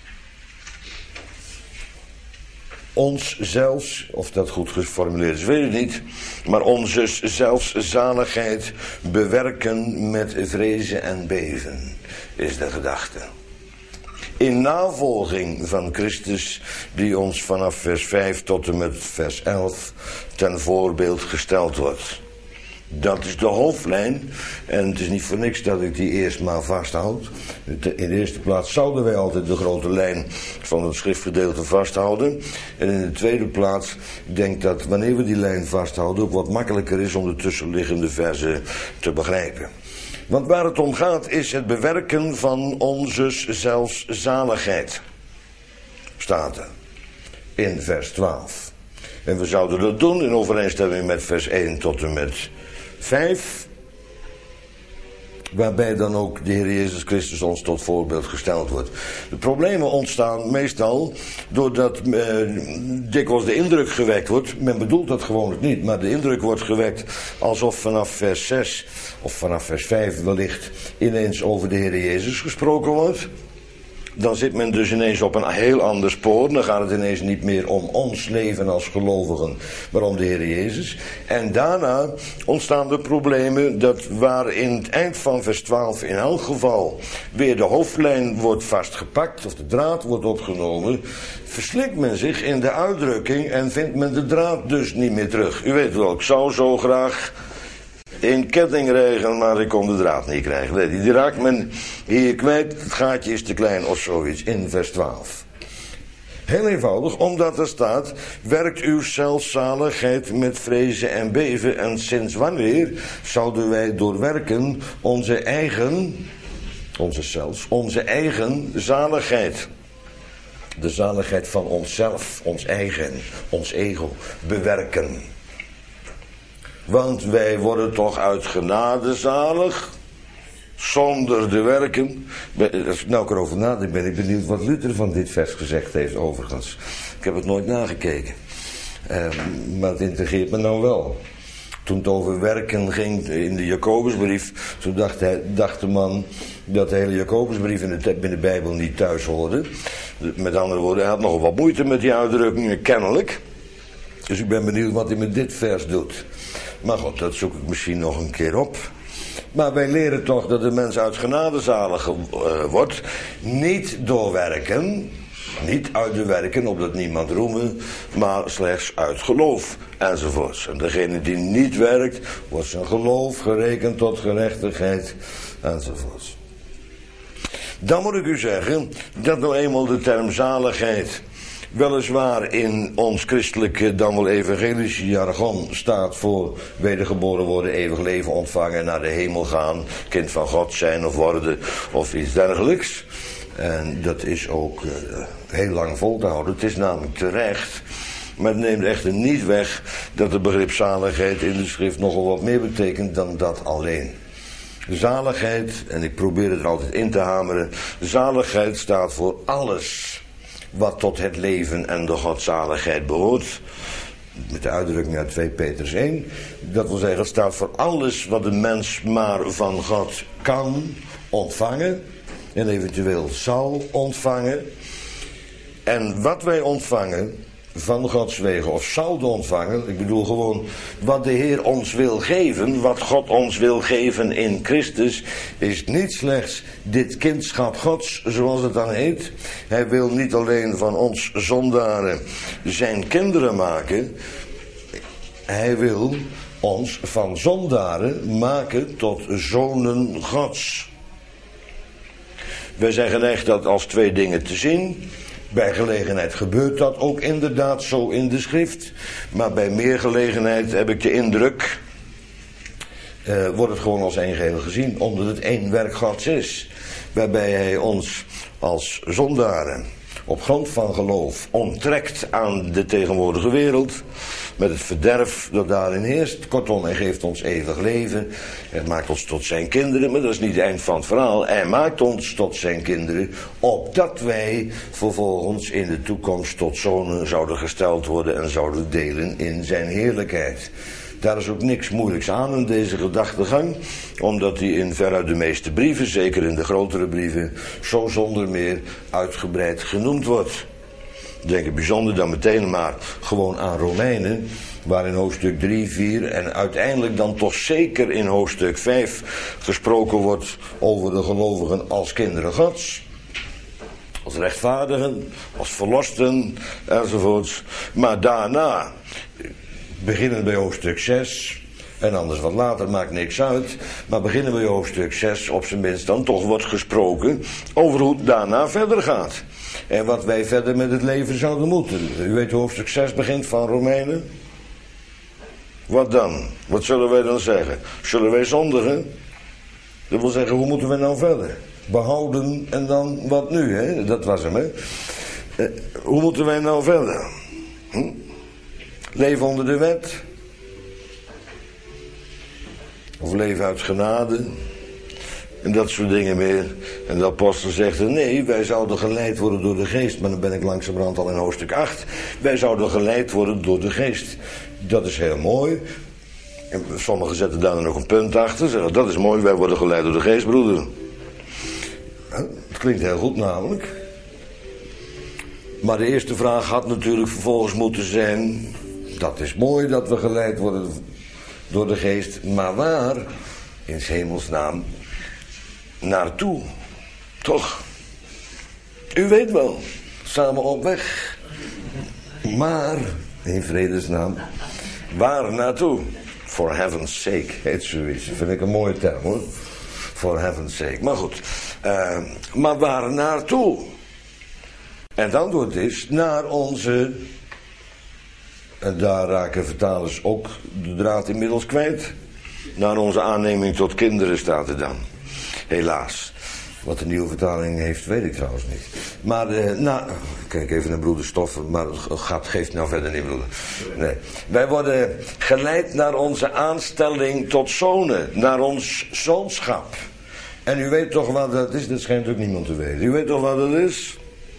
A: ons zelfs, of dat goed geformuleerd is, weet ik niet, maar onze zelfszaligheid bewerken met vrezen en beven, is de gedachte. In navolging van Christus, die ons vanaf vers vijf tot en met vers elf ten voorbeeld gesteld wordt. Dat is de hoofdlijn. En het is niet voor niks dat ik die eerst maar vasthoud. In de eerste plaats zouden wij altijd de grote lijn van het schriftgedeelte vasthouden. En in de tweede plaats, ik denk dat wanneer we die lijn vasthouden, ook wat makkelijker is om de tussenliggende verzen te begrijpen. Want waar het om gaat is het bewerken van onze zelfzaligheid. Staat er in vers twaalf. En we zouden dat doen in overeenstemming met vers één tot en met vijf. Waarbij dan ook de Heer Jezus Christus ons tot voorbeeld gesteld wordt. De problemen ontstaan meestal doordat eh, dikwijls de indruk gewekt wordt. Men bedoelt dat gewoon niet, maar de indruk wordt gewekt alsof vanaf vers zes of vanaf vers vijf wellicht ineens over de Heer Jezus gesproken wordt. Dan zit men dus ineens op een heel ander spoor. Dan gaat het ineens niet meer om ons leven als gelovigen, maar om de Heer Jezus. En daarna ontstaan de problemen dat waar in het eind van vers twaalf in elk geval weer de hoofdlijn wordt vastgepakt, of de draad wordt opgenomen, verslikt men zich in de uitdrukking en vindt men de draad dus niet meer terug. U weet wel, ik zou zo graag in kettingregen, maar ik kon de draad niet krijgen. Nee, die raakt men hier kwijt. Het gaatje is te klein of zoiets in vers twaalf. Heel eenvoudig, omdat er staat: werkt uw zelfzaligheid met vrezen en beven. En sinds wanneer zouden wij door werken onze eigen, onze zelfs, onze eigen zaligheid, de zaligheid van onszelf, ons eigen, ons ego, bewerken? Want wij worden toch uit genade zalig, zonder de werken. Als ik nou ook erover nadenk, ben ik benieuwd wat Luther van dit vers gezegd heeft overigens. Ik heb het nooit nagekeken. Uh, maar het integreert me nou wel. Toen het over werken ging in de Jacobusbrief, toen dacht, hij, dacht de man dat de hele Jacobusbrief in de, in de Bijbel niet thuis hoorde. Met andere woorden, hij had nogal wat moeite met die uitdrukkingen, kennelijk. Dus ik ben benieuwd wat hij met dit vers doet. Maar goed, dat zoek ik misschien nog een keer op. Maar wij leren toch dat de mens uit genade zalig uh, wordt. Niet door werken. Niet uit de werken, opdat niemand roemen. Maar slechts uit geloof. Enzovoorts. En degene die niet werkt, wordt zijn geloof gerekend tot gerechtigheid. Enzovoorts. Dan moet ik u zeggen dat nou eenmaal de term zaligheid weliswaar in ons christelijke, dan wel evangelische jargon staat voor wedergeboren worden, eeuwig leven ontvangen, naar de hemel gaan, kind van God zijn of worden of iets dergelijks. En dat is ook uh, heel lang vol te houden. Het is namelijk terecht, maar het neemt echter niet weg dat het begrip zaligheid in de schrift nogal wat meer betekent dan dat alleen. Zaligheid, en ik probeer het er altijd in te hameren, zaligheid staat voor alles wat tot het leven en de godzaligheid behoort. Met de uitdrukking uit twee Petrus één. Dat wil zeggen, het staat voor alles wat de mens maar van God kan ontvangen. En eventueel zal ontvangen. En wat wij ontvangen van Gods wegen, of zouden ontvangen, ik bedoel gewoon wat de Heer ons wil geven, wat God ons wil geven in Christus, is niet slechts dit kindschap Gods, zoals het dan heet. Hij wil niet alleen van ons zondaren zijn kinderen maken, hij wil ons van zondaren maken tot zonen Gods. Wij zijn geneigd dat als twee dingen te zien. Bij gelegenheid gebeurt dat ook inderdaad zo in de schrift. Maar bij meer gelegenheid heb ik de indruk, uh, wordt het gewoon als één geheel gezien. Omdat het één werk Gods is. Waarbij hij ons als zondaren op grond van geloof onttrekt aan de tegenwoordige wereld. Met het verderf dat daarin heerst. Kortom, hij geeft ons eeuwig leven. Hij maakt ons tot zijn kinderen. Maar dat is niet het eind van het verhaal. Hij maakt ons tot zijn kinderen. Opdat wij vervolgens in de toekomst tot zonen zouden gesteld worden. En zouden delen in zijn heerlijkheid. Daar is ook niks moeilijks aan in deze gedachtegang. Omdat die in veruit de meeste brieven, zeker in de grotere brieven, zo zonder meer uitgebreid genoemd wordt. Denk ik bijzonder dan meteen maar gewoon aan Romeinen, waar in hoofdstuk drie, vier en uiteindelijk dan toch zeker in hoofdstuk vijf gesproken wordt over de gelovigen als kinderen Gods. Als rechtvaardigen, als verlosten enzovoorts. Maar daarna, beginnend bij hoofdstuk zes, En anders wat later, maakt niks uit. Maar beginnen we hoofdstuk zes, op zijn minst dan toch wordt gesproken over hoe het daarna verder gaat. En wat wij verder met het leven zouden moeten. U weet, hoofdstuk zes begint van Romeinen. Wat dan? Wat zullen wij dan zeggen? Zullen wij zondigen? Dat wil zeggen, hoe moeten we nou verder? Behouden en dan wat nu, hè? Dat was hem, hè? Eh, hoe moeten wij nou verder? Hm? Leven onder de wet? Of leven uit genade? En dat soort dingen meer. En de apostel zegt er, nee, wij zouden geleid worden door de geest. Maar dan ben ik langzamerhand al in hoofdstuk acht. Wij zouden geleid worden door de geest. Dat is heel mooi. En sommigen zetten daar nog een punt achter. Zeggen, dat is mooi, wij worden geleid door de geest, broeder. Het klinkt heel goed namelijk. Maar de eerste vraag had natuurlijk vervolgens moeten zijn... Dat is mooi dat we geleid worden door de geest. Maar waar, in 's hemelsnaam, naartoe? Toch? U weet wel, samen op weg. Maar, in vredesnaam, waar naartoe? For heaven's sake, heet zoiets. Dat vind ik een mooie term, hoor. For heaven's sake. Maar goed. Uh, maar waar naartoe? En het antwoord is, naar onze... En daar raken vertalers ook de draad inmiddels kwijt. Naar onze aanneming tot kinderen staat er dan. Helaas. Wat de nieuwe vertaling heeft, weet ik trouwens niet. Maar, eh, nou, kijk even naar broeder Stoffen, maar het gaat, geeft nou verder niet, broeder. Nee. Wij worden geleid naar onze aanstelling tot zonen, naar ons zoonschap. En u weet toch wat dat is, dat schijnt ook niemand te weten. U weet toch wat dat is?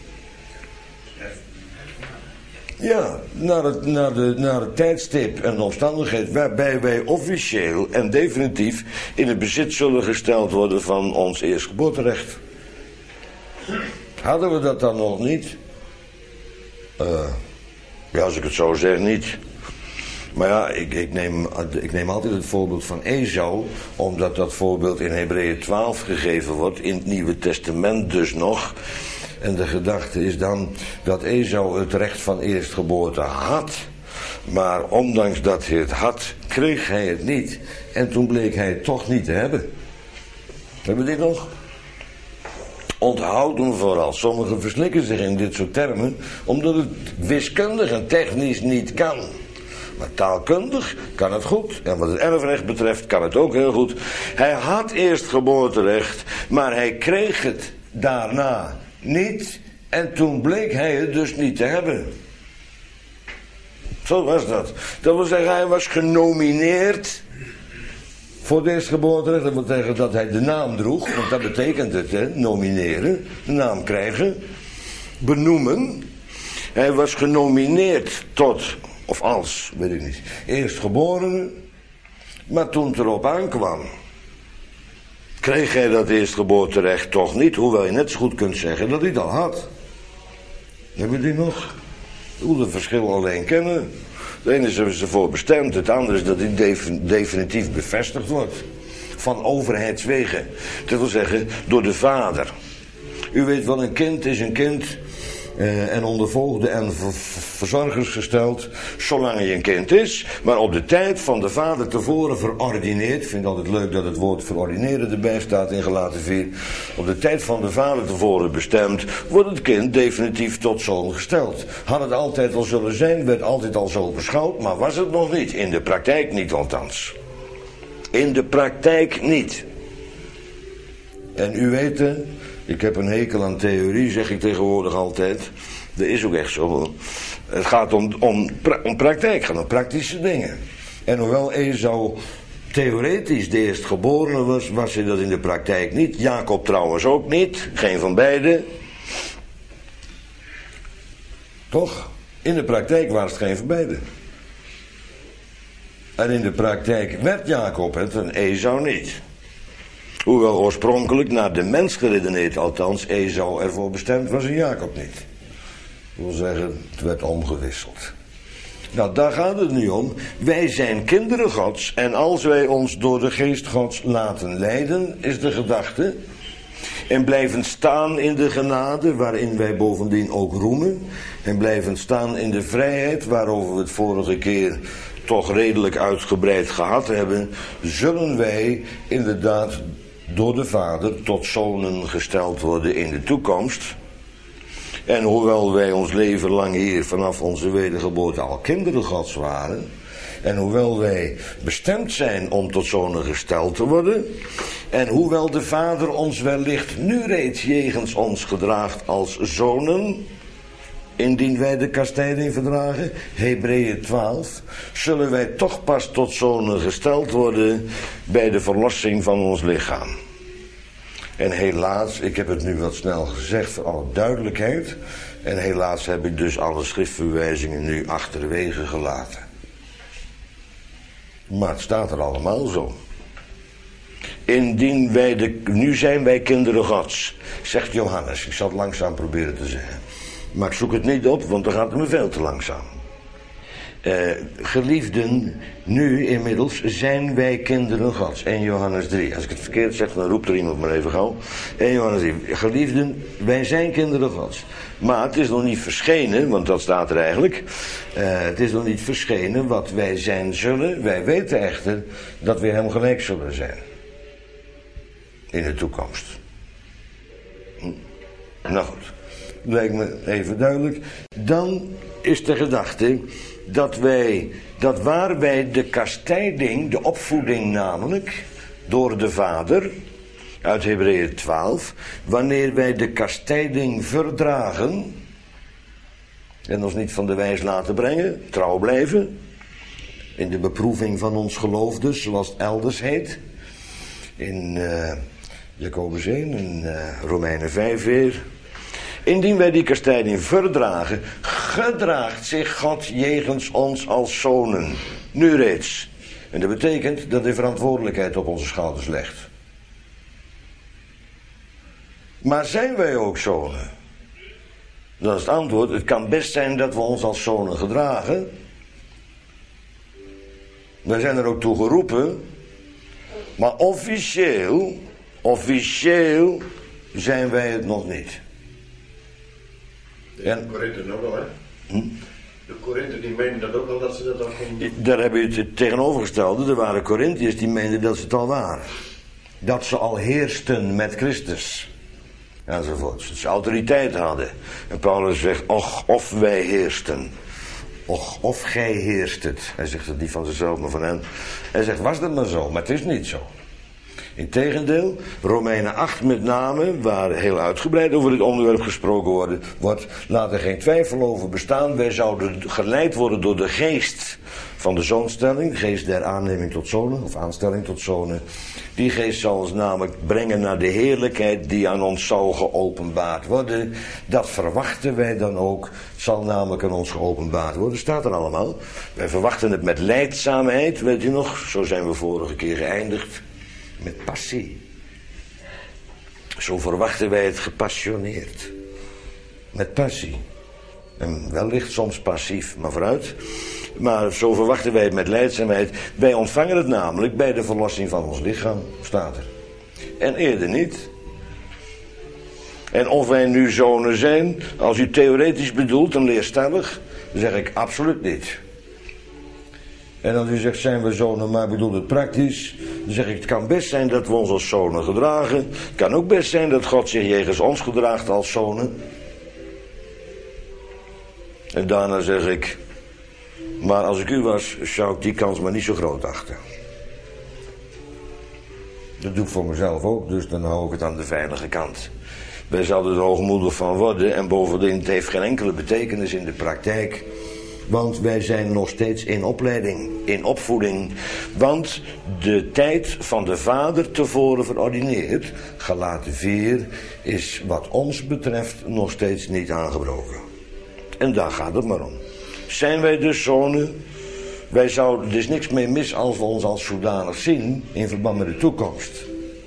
A: Ja, naar het, naar, de, naar het tijdstip en de omstandigheid waarbij wij officieel en definitief in het bezit zullen gesteld worden van ons eerstgeboorterecht. Hadden we dat dan nog niet? Uh, ja, als ik het zo zeg, niet. Maar ja, ik, ik, neem, ik neem altijd het voorbeeld van Esau, omdat dat voorbeeld in Hebreeën twaalf gegeven wordt, in het Nieuwe Testament dus nog. En de gedachte is dan dat Esau het recht van eerstgeboorte had. Maar ondanks dat hij het had, kreeg hij het niet. En toen bleek hij het toch niet te hebben. Hebben we dit nog? Onthoud hem vooral. Sommigen verslikken zich in dit soort termen, omdat het wiskundig en technisch niet kan. Maar taalkundig kan het goed. En wat het erfrecht betreft kan het ook heel goed. Hij had eerstgeboorterecht, maar hij kreeg het daarna niet. En toen bleek hij het dus niet te hebben. Zo was dat. Dat wil zeggen, hij was genomineerd voor het eerstgeboorterecht. Dat wil zeggen dat hij de naam droeg. Want dat betekent het, hè. Nomineren. De naam krijgen. Benoemen. Hij was genomineerd tot, of als, weet ik niet, eerstgeborene. Maar toen het erop aankwam, kreeg hij dat eerstgeboorterecht toch niet. Hoewel je net zo goed kunt zeggen dat hij het al had. Hebben we die nog? Je moet het verschil alleen kennen. Het ene is ervoor bestemd, het andere is dat hij definitief bevestigd wordt. Van overheidswegen. Dat wil zeggen, door de vader. U weet wel, een kind is een kind. Uh, en onder voogden en ver- verzorgers gesteld, zolang hij een kind is, maar op de tijd van de vader tevoren verordineerd. Ik vind het altijd leuk dat het woord verordineren erbij staat in Galaten vier. Op de tijd van de vader tevoren bestemd, wordt het kind definitief tot zoon gesteld. Had het altijd al zullen zijn, werd altijd al zo beschouwd, maar was het nog niet. In de praktijk niet althans. In de praktijk niet. En u weet het, ik heb een hekel aan theorie, zeg ik tegenwoordig altijd. Dat is ook echt zo. Het gaat om, om, om praktijk, het gaat om praktische dingen. En hoewel Esau theoretisch de eerstgeborene was, was hij dat in de praktijk niet. Jacob trouwens ook niet, geen van beiden. Toch? In de praktijk was het geen van beiden. En in de praktijk werd Jacob het en Esau niet. Hoewel oorspronkelijk naar de mens geredeneerd, althans Esau ervoor bestemd was en Jacob niet. Dat wil zeggen, het werd omgewisseld. Nou, daar gaat het nu om. Wij zijn kinderen Gods en als wij ons door de geest Gods laten leiden, is de gedachte, En blijven staan in de genade, waarin wij bovendien ook roemen. En blijven staan in de vrijheid, waarover we het vorige keer toch redelijk uitgebreid gehad hebben. Zullen wij inderdaad door de Vader tot zonen gesteld worden in de toekomst. En hoewel wij ons leven lang hier vanaf onze wedergeboorte al kinderen Gods waren. En hoewel wij bestemd zijn om tot zonen gesteld te worden. En hoewel de Vader ons wellicht nu reeds jegens ons gedraagt als zonen. Indien wij de kastijding verdragen, Hebreeën twaalf. Zullen wij toch pas tot zonen gesteld worden bij de verlossing van ons lichaam. En helaas, ik heb het nu wat snel gezegd voor alle duidelijkheid. En helaas heb ik dus alle schriftverwijzingen nu achterwege gelaten. Maar het staat er allemaal zo. Indien wij de... Nu zijn wij kinderen Gods, zegt Johannes. Ik zal het langzaam proberen te zeggen. Maar ik zoek het niet op, want dan gaat het me veel te langzaam. Uh, geliefden, nu inmiddels zijn wij kinderen Gods. één Johannes drie. Als ik het verkeerd zeg, dan roept er iemand maar even gauw. één Johannes drie. Geliefden, wij zijn kinderen Gods. Maar het is nog niet verschenen, want dat staat er eigenlijk. Uh, het is nog niet verschenen wat wij zijn zullen. Wij weten echter dat we hem gelijk zullen zijn. In de toekomst. Hm. Nou goed. Lijkt me even duidelijk. Dan is de gedachte dat wij, dat waar wij de kastijding, de opvoeding namelijk, door de Vader, uit Hebreeën twaalf, wanneer wij de kastijding verdragen, en ons niet van de wijs laten brengen, trouw blijven, in de beproeving van ons geloof dus, zoals het elders heet, in uh, Jacobus één, in uh, Romeinen vijf weer. Indien wij die kastijding verdragen, gedraagt zich God jegens ons als zonen. Nu reeds. En dat betekent dat hij verantwoordelijkheid op onze schouders legt. Maar zijn wij ook zonen? Dat is het antwoord. Het kan best zijn dat we ons als zonen gedragen. Wij zijn er ook toe geroepen. Maar officieel, officieel zijn wij het nog niet.
B: De Korinthe ook al, hè? Hm? De Korinthe die meenden dat ook al, dat ze dat al konden...
A: Daar heb je het tegenovergestelde. Er waren Korinthiërs die meenden dat ze het al waren. Dat ze al heersten met Christus. Enzovoort. Dat ze autoriteit hadden. En Paulus zegt, och, of wij heersten. Och, of gij heerst het. Hij zegt het niet van zichzelf, maar van hen. Hij zegt, was dat maar zo? Maar het is niet zo. Integendeel, Romeinen acht met name, waar heel uitgebreid over dit onderwerp gesproken worden, wordt, laat er geen twijfel over bestaan. Wij zouden geleid worden door de geest van de zoonstelling, de geest der aanneming tot zonen, of aanstelling tot zonen. Die geest zal ons namelijk brengen naar de heerlijkheid die aan ons zou geopenbaard worden. Dat verwachten wij dan ook, het zal namelijk aan ons geopenbaard worden, staat er allemaal. Wij verwachten het met lijdzaamheid, weet u nog, zo zijn we vorige keer geëindigd. Met passie. Zo verwachten wij het gepassioneerd. Met passie. En wellicht soms passief, maar vooruit. Maar zo verwachten wij het met lijdzaamheid. Wij ontvangen het namelijk bij de verlossing van ons lichaam, staat er. En eerder niet. En of wij nu zonen zijn, als u theoretisch bedoelt en leerstellig, dan zeg ik absoluut niet. En als u zegt, zijn we zonen, maar bedoelt het praktisch, dan zeg ik, het kan best zijn dat we ons als zonen gedragen. Het kan ook best zijn dat God zich jegens ons gedraagt als zonen. En daarna zeg ik, maar als ik u was, zou ik die kans maar niet zo groot achten. Dat doe ik voor mezelf ook, dus dan hou ik het aan de veilige kant. Wij zouden er hoogmoedig van worden en bovendien, het heeft geen enkele betekenis in de praktijk. Want wij zijn nog steeds in opleiding, in opvoeding. Want de tijd van de Vader tevoren verordineerd, Galaten vier, is wat ons betreft nog steeds niet aangebroken. En daar gaat het maar om. Zijn wij dus zonen? Wij zouden, er is niks mee mis als we ons als zodanig zien in verband met de toekomst.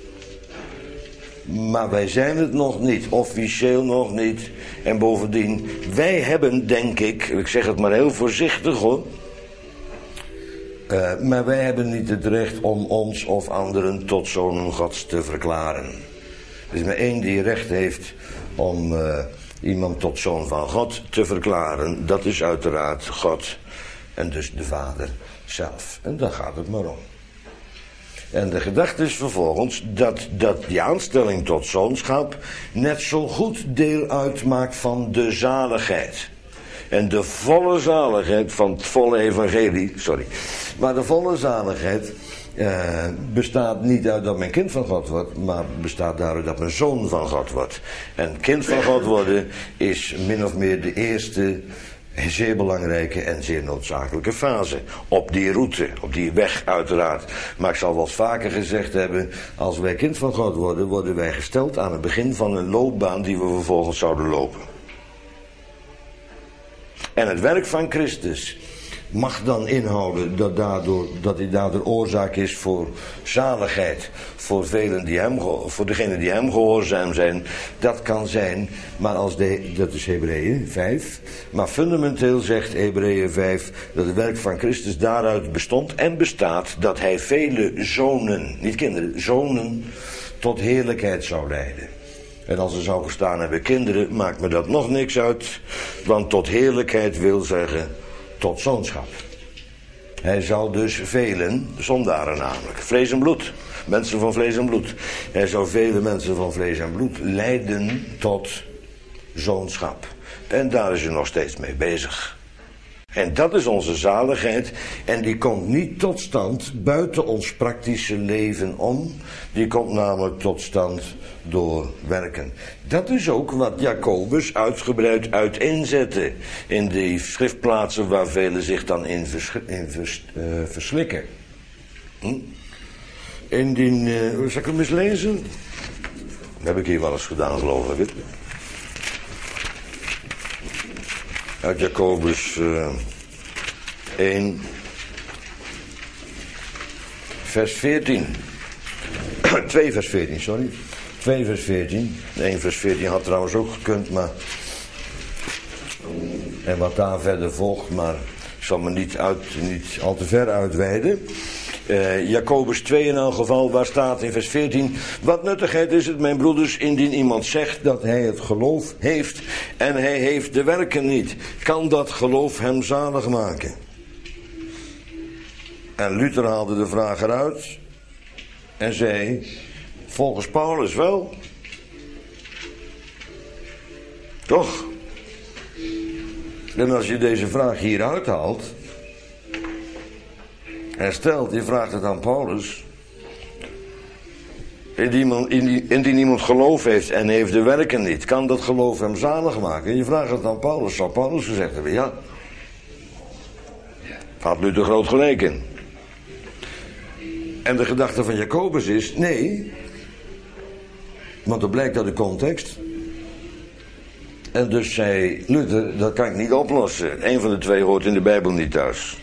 A: Maar wij zijn het nog niet, officieel nog niet. En bovendien, wij hebben, denk ik, ik zeg het maar heel voorzichtig hoor. Uh, maar wij hebben niet het recht om ons of anderen tot zonen Gods te verklaren. Er is maar één die recht heeft om uh, iemand tot zoon van God te verklaren. Dat is uiteraard God. En dus de Vader zelf. En daar gaat het maar om. En de gedachte is vervolgens dat, dat die aanstelling tot zoonschap net zo goed deel uitmaakt van de zaligheid. En de volle zaligheid van het volle evangelie, sorry. Maar de volle zaligheid uh, bestaat niet uit dat men kind van God wordt, maar bestaat daaruit dat men zoon van God wordt. En kind van God worden is min of meer de eerste zeer belangrijke en zeer noodzakelijke fase. Op die route, op die weg uiteraard. Maar ik zal wel eens vaker gezegd hebben, als wij kind van God worden, worden wij gesteld aan het begin van een loopbaan die we vervolgens zouden lopen. En het werk van Christus mag dan inhouden dat, daardoor, dat hij daardoor oorzaak is voor zaligheid. Voor velen die hem, voor degenen die hem gehoorzaam zijn. Dat kan zijn, maar als de, dat is Hebreeën vijf. Maar fundamenteel zegt Hebreeën vijf dat het werk van Christus daaruit bestond en bestaat dat hij vele zonen, niet kinderen, zonen tot heerlijkheid zou leiden. En als er zou gestaan hebben kinderen, maakt me dat nog niks uit. Want tot heerlijkheid wil zeggen tot zoonschap. Hij zou dus velen, zondaren namelijk, vlees en bloed, mensen van vlees en bloed. Hij zou vele mensen van vlees en bloed leiden tot zoonschap. En daar is hij nog steeds mee bezig. En dat is onze zaligheid. En die komt niet tot stand buiten ons praktische leven om. Die komt namelijk tot stand door werken. Dat is ook wat Jacobus uitgebreid uiteenzette. In die schriftplaatsen waar velen zich dan in, vers, in vers, uh, verslikken. Hm? Indien, uh, zal ik hem eens lezen? Dat heb ik hier wel eens gedaan, geloof ik. Uit Jacobus uh, één, vers veertien. twee vers veertien, sorry. twee vers veertien. één vers veertien had trouwens ook gekund, maar... En wat daar verder volgt, maar ik zal me niet, uit, niet al te ver uitweiden. Uh, Jacobus twee in elk geval, waar staat in vers veertien... Wat nuttigheid is het, mijn broeders, indien iemand zegt dat hij het geloof heeft en hij heeft de werken niet. Kan dat geloof hem zalig maken? En Luther haalde de vraag eruit en zei, volgens Paulus wel. Toch? En als je deze vraag hier uithaalt en stelt, je vraagt het aan Paulus. Indien, indien, indien iemand geloof heeft en heeft de werken niet, kan dat geloof hem zalig maken? En je vraagt het aan Paulus, zou Paulus gezegd hebben, ja. Had Luther groot gelijk in. En de gedachte van Jacobus is, nee. Want dat blijkt uit de context. En dus zei Luther, dat kan ik niet oplossen. Eén van de twee hoort in de Bijbel niet thuis.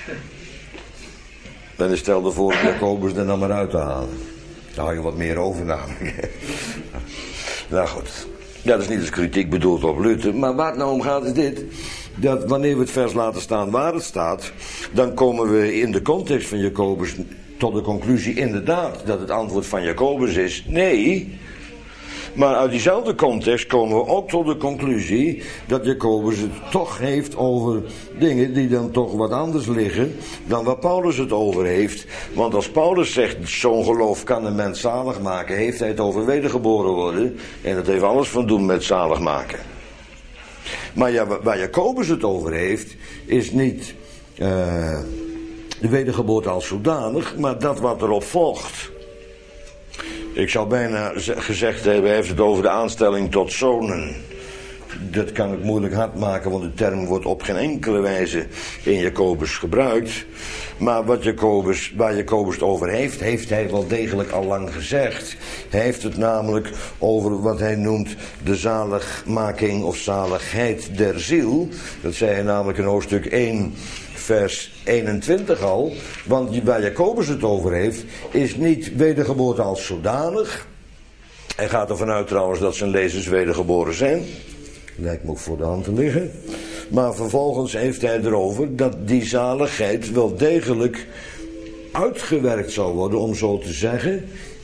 A: En hij stelde voor Jacobus er dan maar uit te halen. Daar hou je wat meer over namelijk. Nou goed. Ja, dat is niet als kritiek bedoeld op Luther. Maar waar het nou om gaat is dit. Dat wanneer we het vers laten staan waar het staat, dan komen we in de context van Jacobus tot de conclusie inderdaad dat het antwoord van Jacobus is nee. Maar uit diezelfde context komen we ook tot de conclusie dat Jacobus het toch heeft over dingen die dan toch wat anders liggen dan waar Paulus het over heeft. Want als Paulus zegt, zo'n geloof kan een mens zalig maken, heeft hij het over wedergeboren worden. En dat heeft alles van doen met zalig maken. Maar ja, waar Jacobus het over heeft, is niet uh, de wedergeboorte als zodanig, maar dat wat erop volgt. Ik zou bijna gezegd hebben, hij heeft het over de aanstelling tot zonen. Dat kan ik moeilijk hard maken, want de term wordt op geen enkele wijze in Jacobus gebruikt. Maar wat Jacobus, waar Jacobus het over heeft, heeft hij wel degelijk al lang gezegd. Hij heeft het namelijk over wat hij noemt de zaligmaking of zaligheid der ziel. Dat zei hij namelijk in hoofdstuk één, vers eenentwintig al. Want waar Jacobus het over heeft, is niet wedergeboorte als zodanig. Hij gaat ervan uit trouwens dat zijn lezers wedergeboren zijn. Lijkt me ook voor de hand te liggen. Maar vervolgens heeft hij erover dat die zaligheid wel degelijk uitgewerkt zou worden, om zo te zeggen,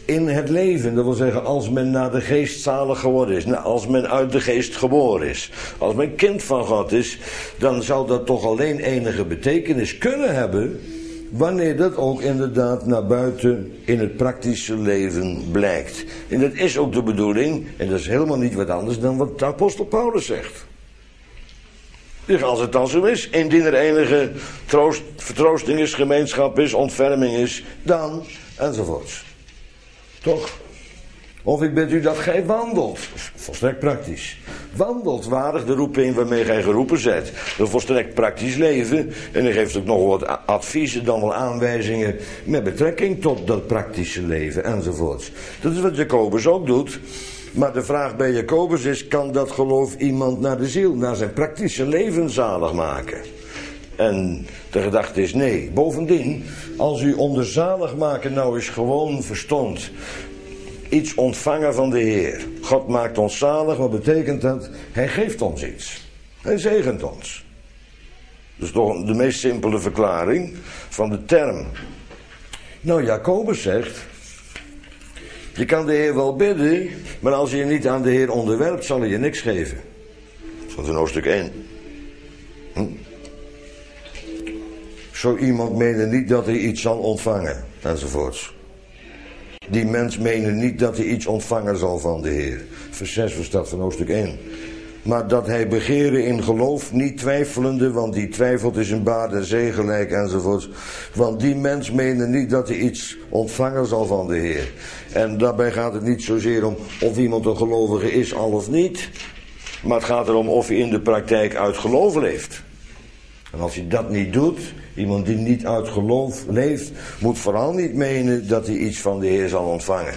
A: in het leven. Dat wil zeggen, als men naar de geest zalig geworden is. Nou, als men uit de geest geboren is. Als men kind van God is. Dan zou dat toch alleen enige betekenis kunnen hebben. Wanneer dat ook inderdaad naar buiten in het praktische leven blijkt. En dat is ook de bedoeling. En dat is helemaal niet wat anders dan wat de apostel Paulus zegt. Dus als het dan zo is, indien er enige troost, vertroosting is, gemeenschap is, ontferming is, dan, enzovoorts. Toch? Of ik bid u dat gij wandelt. Volstrekt praktisch. Wandelt waardig de roeping waarmee gij geroepen zijt. Een volstrekt praktisch leven. En hij geeft ook nog wat adviezen, dan wel aanwijzingen met betrekking tot dat praktische leven, enzovoorts. Dat is wat Jacobus ook doet. Maar de vraag bij Jacobus is, kan dat geloof iemand naar de ziel, naar zijn praktische leven zalig maken? En de gedachte is nee. Bovendien, als u onder zalig maken nou eens gewoon verstond, iets ontvangen van de Heer. God maakt ons zalig, wat betekent dat? Hij geeft ons iets. Hij zegent ons. Dat is toch de meest simpele verklaring van de term. Nou, Jacobus zegt, je kan de Heer wel bidden, maar als je je niet aan de Heer onderwerpt, zal hij je niks geven. Dat is in hoofdstuk één. Hm? Zo iemand meende niet dat hij iets zal ontvangen, enzovoorts. Die mens meende niet dat hij iets ontvangen zal van de Heer. Vers zes verstaat van hoofdstuk één. Maar dat hij begeren in geloof, niet twijfelende, want die twijfelt is een baard en zee gelijk, enzovoorts. Want die mens meende niet dat hij iets ontvangen zal van de Heer. En daarbij gaat het niet zozeer om of iemand een gelovige is, al of niet. Maar het gaat erom of hij in de praktijk uit geloof leeft. En als hij dat niet doet, iemand die niet uit geloof leeft, moet vooral niet menen dat hij iets van de Heer zal ontvangen.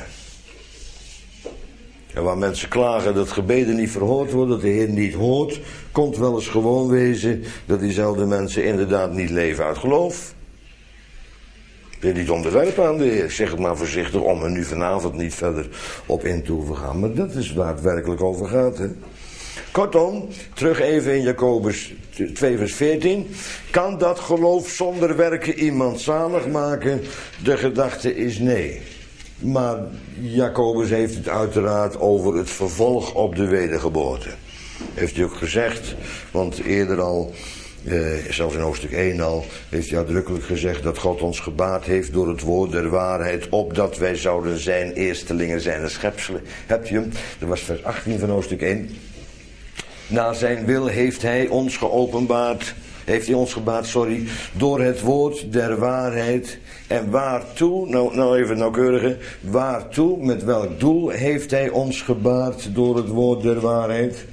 A: En waar mensen klagen dat gebeden niet verhoord worden, dat de Heer niet hoort, komt wel eens gewoon wezen dat diezelfde mensen inderdaad niet leven uit geloof. Wil niet onderwerpen aan de Heer. Ik zeg het maar voorzichtig om er nu vanavond niet verder op in te hoeven gaan. Maar dat is waar het werkelijk over gaat, hè. Kortom, terug even in Jacobus twee vers veertien. Kan dat geloof zonder werken iemand zalig maken? De gedachte is nee. Maar Jacobus heeft het uiteraard over het vervolg op de wedergeboorte. Heeft hij ook gezegd, want eerder al, eh, zelfs in hoofdstuk één al, heeft hij uitdrukkelijk gezegd dat God ons gebaat heeft door het woord der waarheid, opdat wij zouden zijn eerstelingen zijn en schepselen. Hebt u hem? Dat was vers achttien van hoofdstuk één. Naar zijn wil heeft hij ons geopenbaard, heeft hij ons gebaat, sorry, door het woord der waarheid. En waartoe, nou, nou even nauwkeuriger, waartoe, met welk doel heeft hij ons gebaard door het woord der waarheid?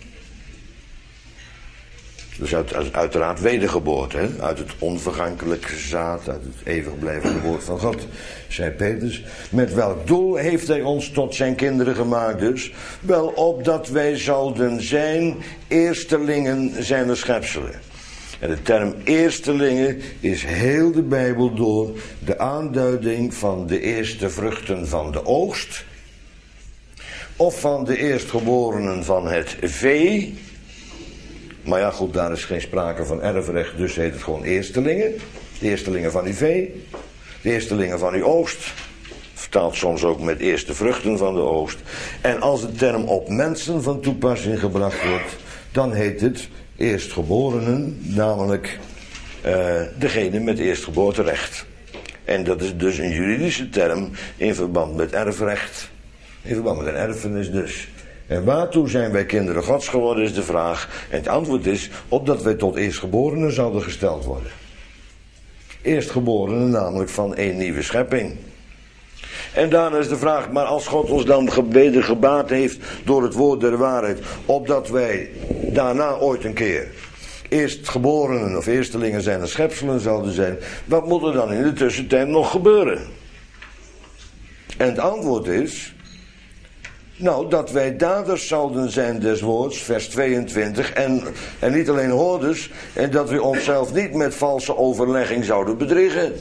A: Dus uit, uit, uiteraard wedergeboorte, hè? Uit het onvergankelijke zaad, uit het eeuwig blijvende woord van God, zei Petrus. Met welk doel heeft hij ons tot zijn kinderen gemaakt dus? Wel opdat wij zouden zijn eerstelingen zijner schepselen. En de term eerstelingen is heel de Bijbel door de aanduiding van de eerste vruchten van de oogst, of van de eerstgeborenen van het vee. Maar ja goed, daar is geen sprake van erfrecht, dus heet het gewoon eerstelingen. De eerstelingen van uw vee, de eerstelingen van uw oogst. Vertaald soms ook met eerste vruchten van de oogst. En als de term op mensen van toepassing gebracht wordt, dan heet het eerstgeborenen, namelijk uh, degene met eerstgeboorterecht. En dat is dus een juridische term in verband met erfrecht. In verband met een erfenis dus. En waartoe zijn wij kinderen Gods geworden, is de vraag. En het antwoord is, opdat wij tot eerstgeborenen zouden gesteld worden. Eerstgeborenen namelijk van een nieuwe schepping. En daarna is de vraag, maar als God ons dan gebeden gebaat heeft door het woord der waarheid, opdat wij daarna ooit een keer eerstgeborenen of eerstelingen zijn en schepselen zouden zijn, wat moet er dan in de tussentijd nog gebeuren? En het antwoord is, nou, dat wij daders zouden zijn des woords, vers tweeëntwintig, en, en niet alleen hoorders, en dat we onszelf niet met valse overlegging zouden bedriegen.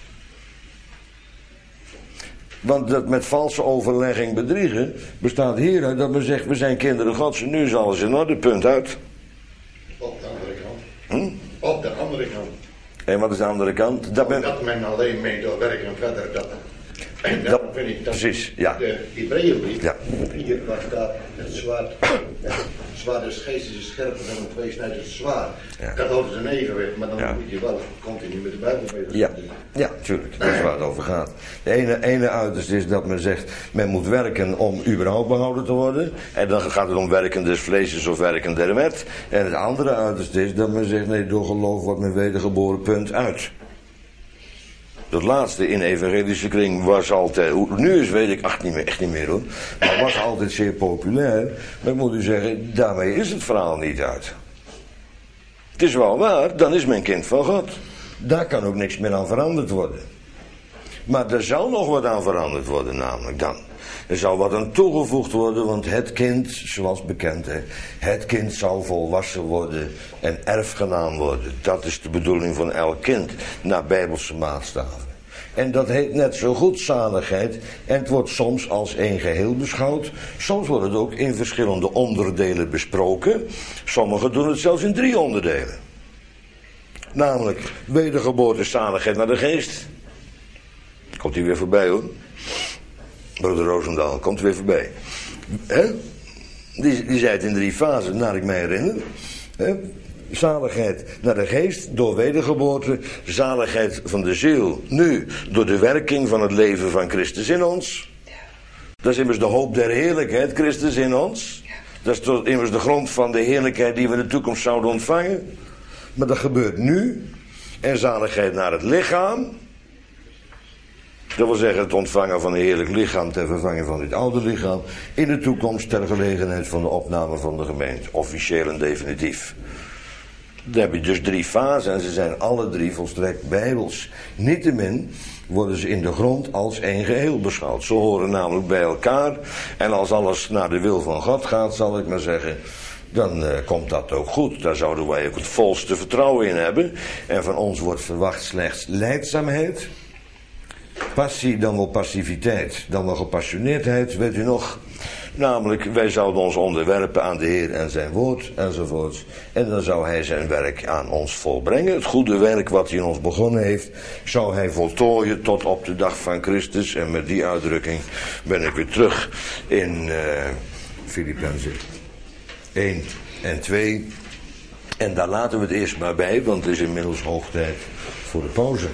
A: Want dat met valse overlegging bedriegen bestaat hieruit dat men zegt, we zijn kinderen Gods en nu is alles in orde, punt uit.
B: Op de andere kant.
A: Hm?
B: Op de andere kant.
A: En wat is de andere kant? Dat, men...
B: dat men alleen mee door werken verder dat. En daarom vind ik dat
A: precies, ja.
B: de Hebreeënbrief,
A: Ja.
B: hier waar staat het zwaard, het zwaard des geestes is scherper dan een tweesnijdend zwaard.
A: Ja.
B: Dat houdt het een evenwicht, maar dan
A: Ja.
B: moet je wel continu met de Bijbel bezig
A: Ja,
B: zijn.
A: ja, tuurlijk. Dat is waar het over gaat. De ene, ene uiterste is dat men zegt, men moet werken om überhaupt behouden te worden. En dan gaat het om werken des vleeses of werken der wet. En het andere uiterste is dat men zegt, nee, door geloof wordt men wedergeboren, punt uit. Dat laatste in evangelische kring was altijd, hoe- nu is weet ik ach, niet meer, echt niet meer hoor, maar was altijd zeer populair. Maar ik moet u zeggen, daarmee is het verhaal niet uit. Het is wel waar, dan is men kind van God. Daar kan ook niks meer aan veranderd worden. Maar er zal nog wat aan veranderd worden, namelijk dan. Er zal wat aan toegevoegd worden, want het kind, zoals bekend, hè, het kind zal volwassen worden en erfgenaam worden. Dat is de bedoeling van elk kind, naar Bijbelse maatstaven. En dat heet net zo goed zaligheid. En het wordt soms als één geheel beschouwd. Soms wordt het ook in verschillende onderdelen besproken. Sommigen doen het zelfs in drie onderdelen. Namelijk wedergeboorte, zaligheid naar de geest. Komt hij weer voorbij hoor. Broeder Roosendaal, komt weer voorbij. He? Die, die zei het in drie fasen, naar ik mij herinner. He? Zaligheid naar de geest door wedergeboorte. Zaligheid van de ziel nu door de werking van het leven van Christus in ons. Dat is immers de hoop der heerlijkheid, Christus in ons. Dat is tot immers de grond van de heerlijkheid die we in de toekomst zouden ontvangen. Maar dat gebeurt nu. En zaligheid naar het lichaam. Dat wil zeggen het ontvangen van een heerlijk lichaam ter vervanging van dit oude lichaam. In de toekomst ter gelegenheid van de opname van de gemeente. Officieel en definitief. Dan heb je dus drie fasen en ze zijn alle drie volstrekt bijbels. Niettemin worden ze in de grond als één geheel beschouwd. Ze horen namelijk bij elkaar. En als alles naar de wil van God gaat, zal ik maar zeggen, dan uh, komt dat ook goed. Daar zouden wij ook het volste vertrouwen in hebben. En van ons wordt verwacht slechts lijdzaamheid. Passie, dan wel passiviteit, dan wel gepassioneerdheid, weet u nog. Namelijk, wij zouden ons onderwerpen aan de Heer en zijn woord, enzovoorts. En dan zou hij zijn werk aan ons volbrengen. Het goede werk wat hij in ons begonnen heeft, zou hij voltooien tot op de dag van Christus. En met die uitdrukking ben ik weer terug in uh, Filippenzen één en twee. En daar laten we het eerst maar bij, want het is inmiddels hoog tijd voor de pauze.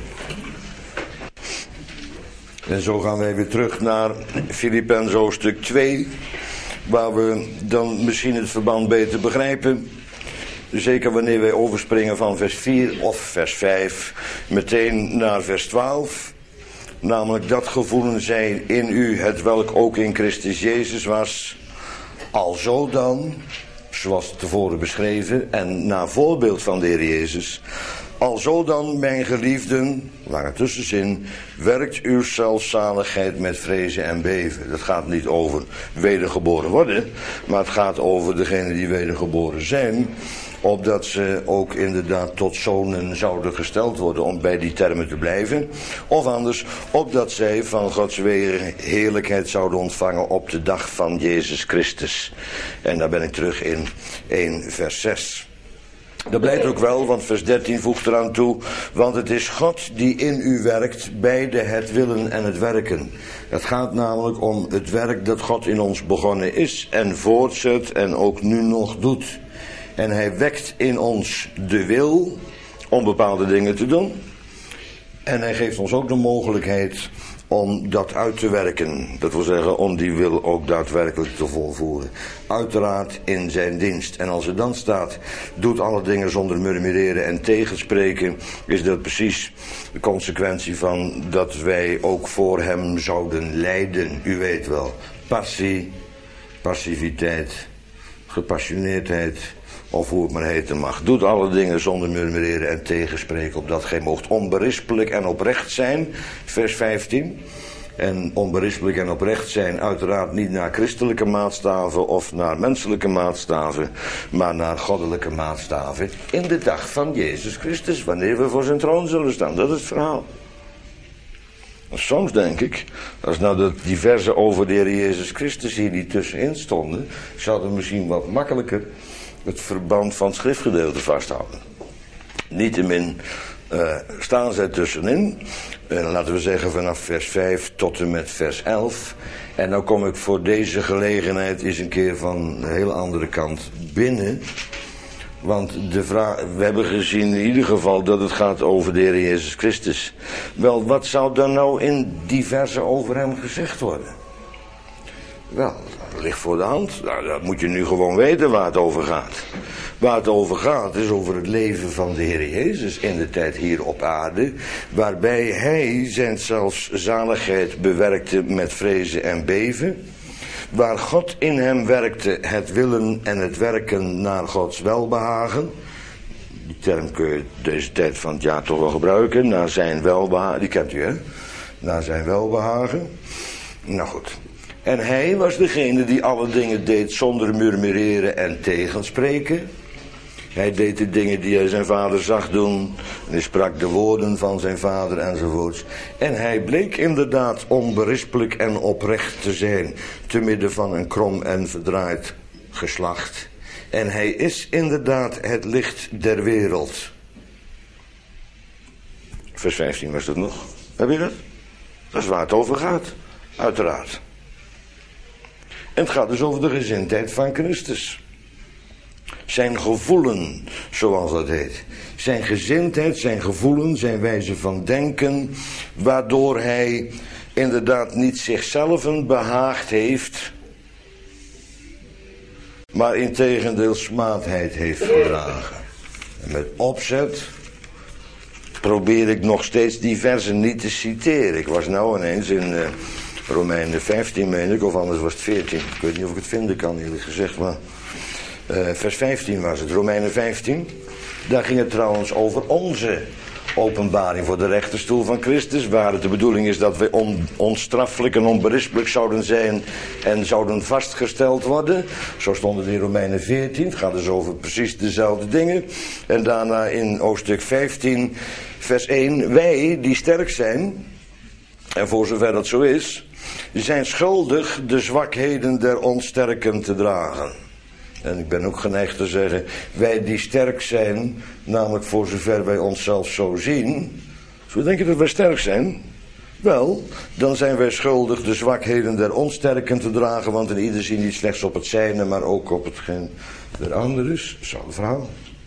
A: En zo gaan wij weer terug naar Filippenzen hoofdstuk twee, waar we dan misschien het verband beter begrijpen. Zeker wanneer wij overspringen van vers vier of vers vijf, meteen naar vers twaalf. Namelijk dat gevoelen zij in u, het welk ook in Christus Jezus was. Alzo dan, zoals tevoren beschreven en naar voorbeeld van de Heer Jezus. Alzo dan, mijn geliefden, lange tussenzin, werkt uw zelfzaligheid met vrezen en beven. Dat gaat niet over wedergeboren worden, maar het gaat over degenen die wedergeboren zijn, opdat ze ook inderdaad tot zonen zouden gesteld worden, om bij die termen te blijven. Of anders, opdat zij van Gods heerlijkheid zouden ontvangen op de dag van Jezus Christus. En daar ben ik terug in één vers zes. Dat blijkt ook wel, want vers dertien voegt eraan toe, want het is God die in u werkt, beide het willen en het werken. Het gaat namelijk om het werk dat God in ons begonnen is en voortzet en ook nu nog doet. En hij wekt in ons de wil om bepaalde dingen te doen. En hij geeft ons ook de mogelijkheid om dat uit te werken. Dat wil zeggen, om die wil ook daadwerkelijk te volvoeren. Uiteraard in zijn dienst. En als er dan staat, doet alle dingen zonder murmureren en tegenspreken, is dat precies de consequentie van dat wij ook voor hem zouden lijden. U weet wel, passie, passiviteit, gepassioneerdheid, of hoe het maar heten mag. Doet alle dingen zonder murmureren en tegenspreken, opdat gij moogt onberispelijk en oprecht zijn. Vers vijftien. En onberispelijk en oprecht zijn uiteraard niet naar christelijke maatstaven of naar menselijke maatstaven, maar naar goddelijke maatstaven in de dag van Jezus Christus, wanneer we voor zijn troon zullen staan. Dat is het verhaal. Soms denk ik, als nou de diverse over de Heer Jezus Christus hier die tussenin stonden, zouden we misschien wat makkelijker het verband van het schriftgedeelte vasthouden. Niettemin uh, staan zij tussenin. En laten we zeggen vanaf vers vijf tot en met vers elf. En dan kom ik voor deze gelegenheid eens een keer van een hele andere kant binnen. Want de vraag, we hebben gezien in ieder geval dat het gaat over de Heer Jezus Christus. Wel, wat zou dan nou in die versen over hem gezegd worden? Wel, dat ligt voor de hand. Nou, dat moet je nu gewoon weten waar het over gaat. Waar het over gaat is over het leven van de Heer Jezus in de tijd hier op aarde. Waarbij hij zijn zelfs zaligheid bewerkte met vrezen en beven. Waar God in hem werkte het willen en het werken naar Gods welbehagen. Die term kun je deze tijd van het jaar toch wel gebruiken. Naar zijn welbehagen. Die kent u, hè? Naar zijn welbehagen. Nou goed. En hij was degene die alle dingen deed zonder murmureren en tegenspreken. Hij deed de dingen die hij zijn vader zag doen. En hij sprak de woorden van zijn vader enzovoorts. En hij bleek inderdaad onberispelijk en oprecht te zijn. Te midden van een krom en verdraaid geslacht. En hij is inderdaad het licht der wereld. Vers vijftien was dat nog. Heb je dat? Dat is waar het over gaat. Uiteraard. En het gaat dus over de gezindheid van Christus. Zijn gevoelen, zoals dat heet. Zijn gezindheid, zijn gevoelen, zijn wijze van denken. Waardoor hij inderdaad niet zichzelf behaagd heeft. Maar integendeel smaadheid heeft gedragen. En met opzet probeer ik nog steeds die versen niet te citeren. Ik was nou ineens in uh, Romeinen vijftien, meen ik, of anders was het veertien. Ik weet niet of ik het vinden kan, eerlijk gezegd, maar... Uh, vers vijftien was het, Romeinen vijftien. Daar ging het trouwens over onze openbaring voor de rechterstoel van Christus. Waar het de bedoeling is dat we on, onstraffelijk en onberispelijk zouden zijn en zouden vastgesteld worden. Zo stond het in Romeinen veertien. Het gaat dus over precies dezelfde dingen. En daarna in hoofdstuk vijftien, vers één. Wij die sterk zijn, en voor zover dat zo is, zijn schuldig de zwakheden der onsterken te dragen. En ik ben ook geneigd te zeggen, wij die sterk zijn, namelijk voor zover wij onszelf zo zien. Zo denk je dat wij sterk zijn? Wel, dan zijn wij schuldig de zwakheden der onsterken te dragen, want in ieder zien niet slechts op het zijne, maar ook op hetgeen der ander is. Zo'n verhaal.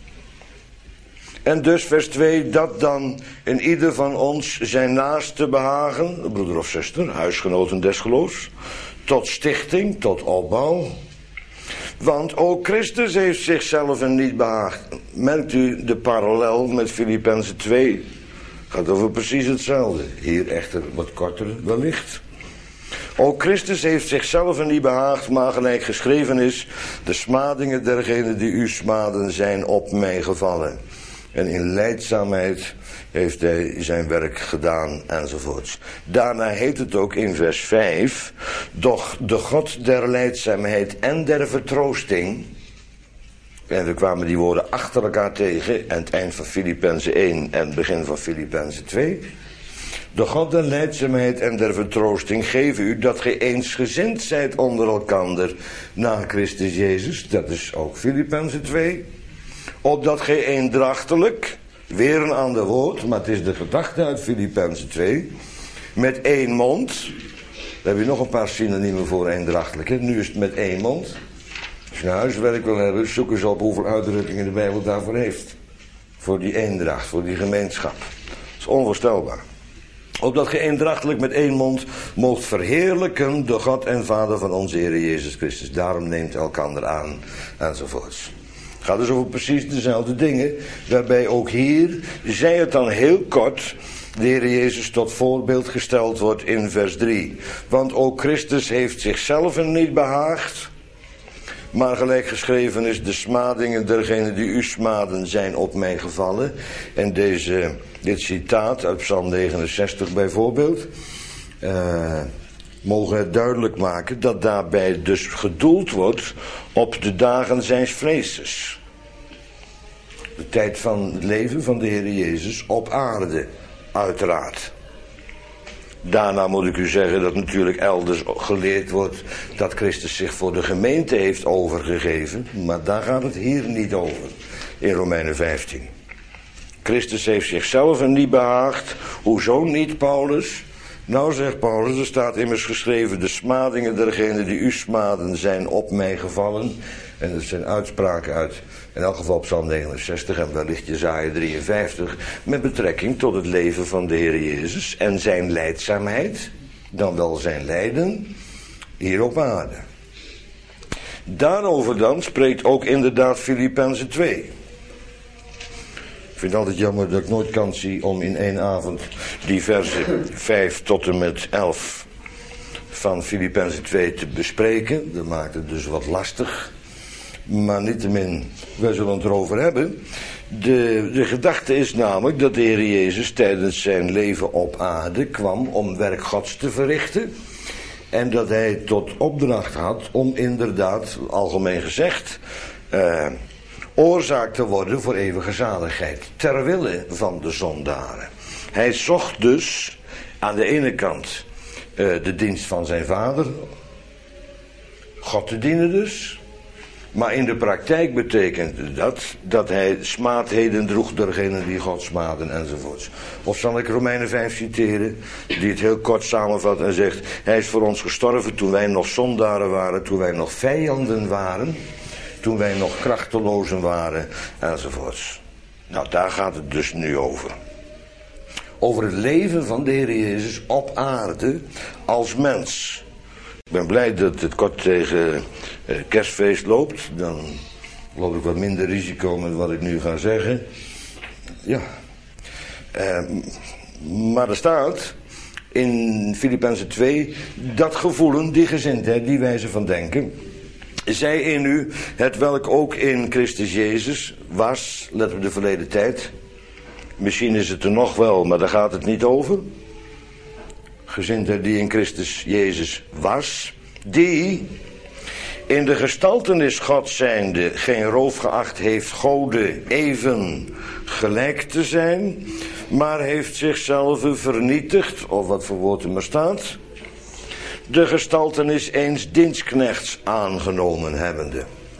A: En dus vers twee, dat dan in ieder van ons zijn naaste behagen, broeder of zuster, huisgenoten des geloofs, tot stichting, tot opbouw. Want ook Christus heeft zichzelf niet behaagd. Merkt u de parallel met Filippenzen twee? Gaat over precies hetzelfde. Hier echter wat korter wellicht. Ook Christus heeft zichzelf niet behaagd, maar gelijk geschreven is, de smadingen dergenen die u smaden zijn op mij gevallen. En in lijdzaamheid heeft hij zijn werk gedaan enzovoorts. Daarna heet het ook in vers vijf. Doch de God der lijdzaamheid en der vertroosting. En we kwamen die woorden achter elkaar tegen. En het eind van Filippenzen één en het begin van Filippenzen twee. De God der lijdzaamheid en der vertroosting geven u dat ge eensgezind zijt onder elkander na Christus Jezus. Dat is ook Filippenzen twee. Opdat ge eendrachtelijk, weer een ander woord, maar het is de gedachte uit Filippenzen twee, met één mond, daar heb je nog een paar synoniemen voor eendrachtelijk, hè? Nu is het met één mond. Als je een huiswerk wil hebben, zoek eens op hoeveel uitdrukkingen de Bijbel daarvoor heeft. Voor die eendracht, voor die gemeenschap. Dat is onvoorstelbaar. Opdat ge eendrachtelijk met één mond moogt verheerlijken de God en Vader van onze Heer Jezus Christus. Daarom neemt elkander aan, enzovoorts. Het gaat dus over precies dezelfde dingen, waarbij ook hier, zij het dan heel kort, de Heer Jezus tot voorbeeld gesteld wordt in vers drie. Want ook Christus heeft zichzelf niet behaagd, maar gelijk geschreven is, de smadingen dergenen die u smaden zijn op mij gevallen. En deze, dit citaat uit Psalm negenenzestig bijvoorbeeld, uh, mogen het duidelijk maken dat daarbij dus gedoeld wordt op de dagen zijns vreezes. De tijd van het leven van de Heer Jezus op aarde, uiteraard. Daarna moet ik u zeggen dat natuurlijk elders geleerd wordt dat Christus zich voor de gemeente heeft overgegeven. Maar daar gaat het hier niet over, in Romeinen vijftien. Christus heeft zichzelf er niet behaagd. Hoezo niet, Paulus? Nou, zegt Paulus, er staat immers geschreven: de smadingen dergenen die u smaden zijn op mij gevallen. En dat zijn uitspraken uit, in elk geval Psalm negenenzestig en wellicht Jesaja drieënvijftig, met betrekking tot het leven van de Heer Jezus en zijn lijdzaamheid, dan wel zijn lijden, hier op aarde. Daarover dan spreekt ook inderdaad Filippenzen twee. Ik vind het altijd jammer dat ik nooit kans zie om in één avond die versen vijf tot en met elf van Filippenzen twee te bespreken. Dat maakt het dus wat lastig. Maar niettemin, wij zullen het erover hebben. De, de gedachte is namelijk dat de Heer Jezus tijdens zijn leven op aarde kwam om werk Gods te verrichten. En dat hij tot opdracht had om inderdaad, algemeen gezegd, eh, oorzaak te worden voor eeuwige zaligheid. Ter wille van de zondaren. Hij zocht dus aan de ene kant eh, de dienst van zijn vader. God te dienen dus. Maar in de praktijk betekende dat dat hij smaadheden droeg doorgenen die God smaden enzovoorts. Of zal ik Romeinen vijf citeren, die het heel kort samenvat en zegt: hij is voor ons gestorven toen wij nog zondaren waren, toen wij nog vijanden waren, toen wij nog krachtelozen waren enzovoorts. Nou, daar gaat het dus nu over. Over het leven van de Heer Jezus op aarde als mens. Ik ben blij dat het kort tegen eh, kerstfeest loopt. Dan loop ik wat minder risico met wat ik nu ga zeggen. Ja. Eh, maar er staat in Filippenzen twee dat gevoelen, die gezindheid, die wijze van denken. Zij in u, het welk ook in Christus Jezus was, let op de verleden tijd. Misschien is het er nog wel, maar daar gaat het niet over. Gezindheid die in Christus Jezus was, die in de gestaltenis God zijnde geen roof geacht heeft Gode even gelijk te zijn, maar heeft zichzelf vernietigd, of wat voor woord er maar staat, de gestaltenis eens dienstknechts aangenomen hebbende.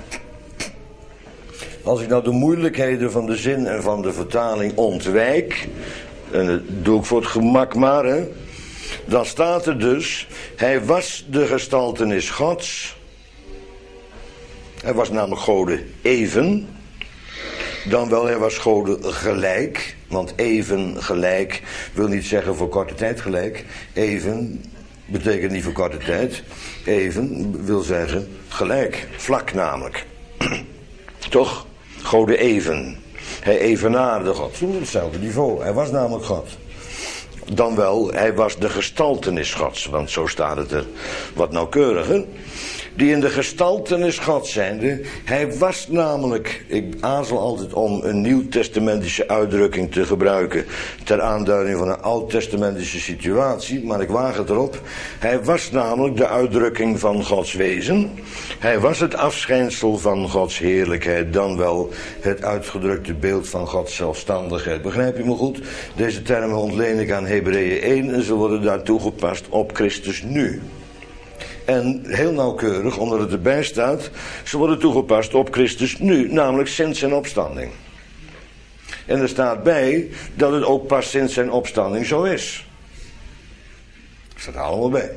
A: Als ik nou de moeilijkheden van de zin en van de vertaling ontwijk, en dat doe ik voor het gemak maar, hè, dan staat er dus: hij was de gestaltenis Gods. Hij was namelijk Gode even. Dan wel, hij was Gode gelijk. Want even gelijk wil niet zeggen voor korte tijd gelijk. Even betekent niet voor korte tijd. Even wil zeggen gelijk. Vlak namelijk. Toch? Gode even. Hij evenaarde God. Op hetzelfde niveau. Hij was namelijk God. Dan wel, hij was de gestaltenis Gods, want zo staat het er wat nauwkeuriger. Die in de gestaltenis Gods zijnde, hij was namelijk, ik aarzel altijd om een nieuwtestamentische uitdrukking te gebruiken ter aanduiding van een oud-testamentische situatie, maar ik waag het erop. Hij was namelijk de uitdrukking van Gods wezen. Hij was het afschijnsel van Gods heerlijkheid, dan wel het uitgedrukte beeld van Gods zelfstandigheid. Begrijp je me goed? Deze termen ontleen ik aan Hebreeën één en ze worden daar toegepast op Christus nu. En heel nauwkeurig, omdat het erbij staat, ze worden toegepast op Christus nu, namelijk sinds zijn opstanding. En er staat bij dat het ook pas sinds zijn opstanding zo is. Dat staat er allemaal bij.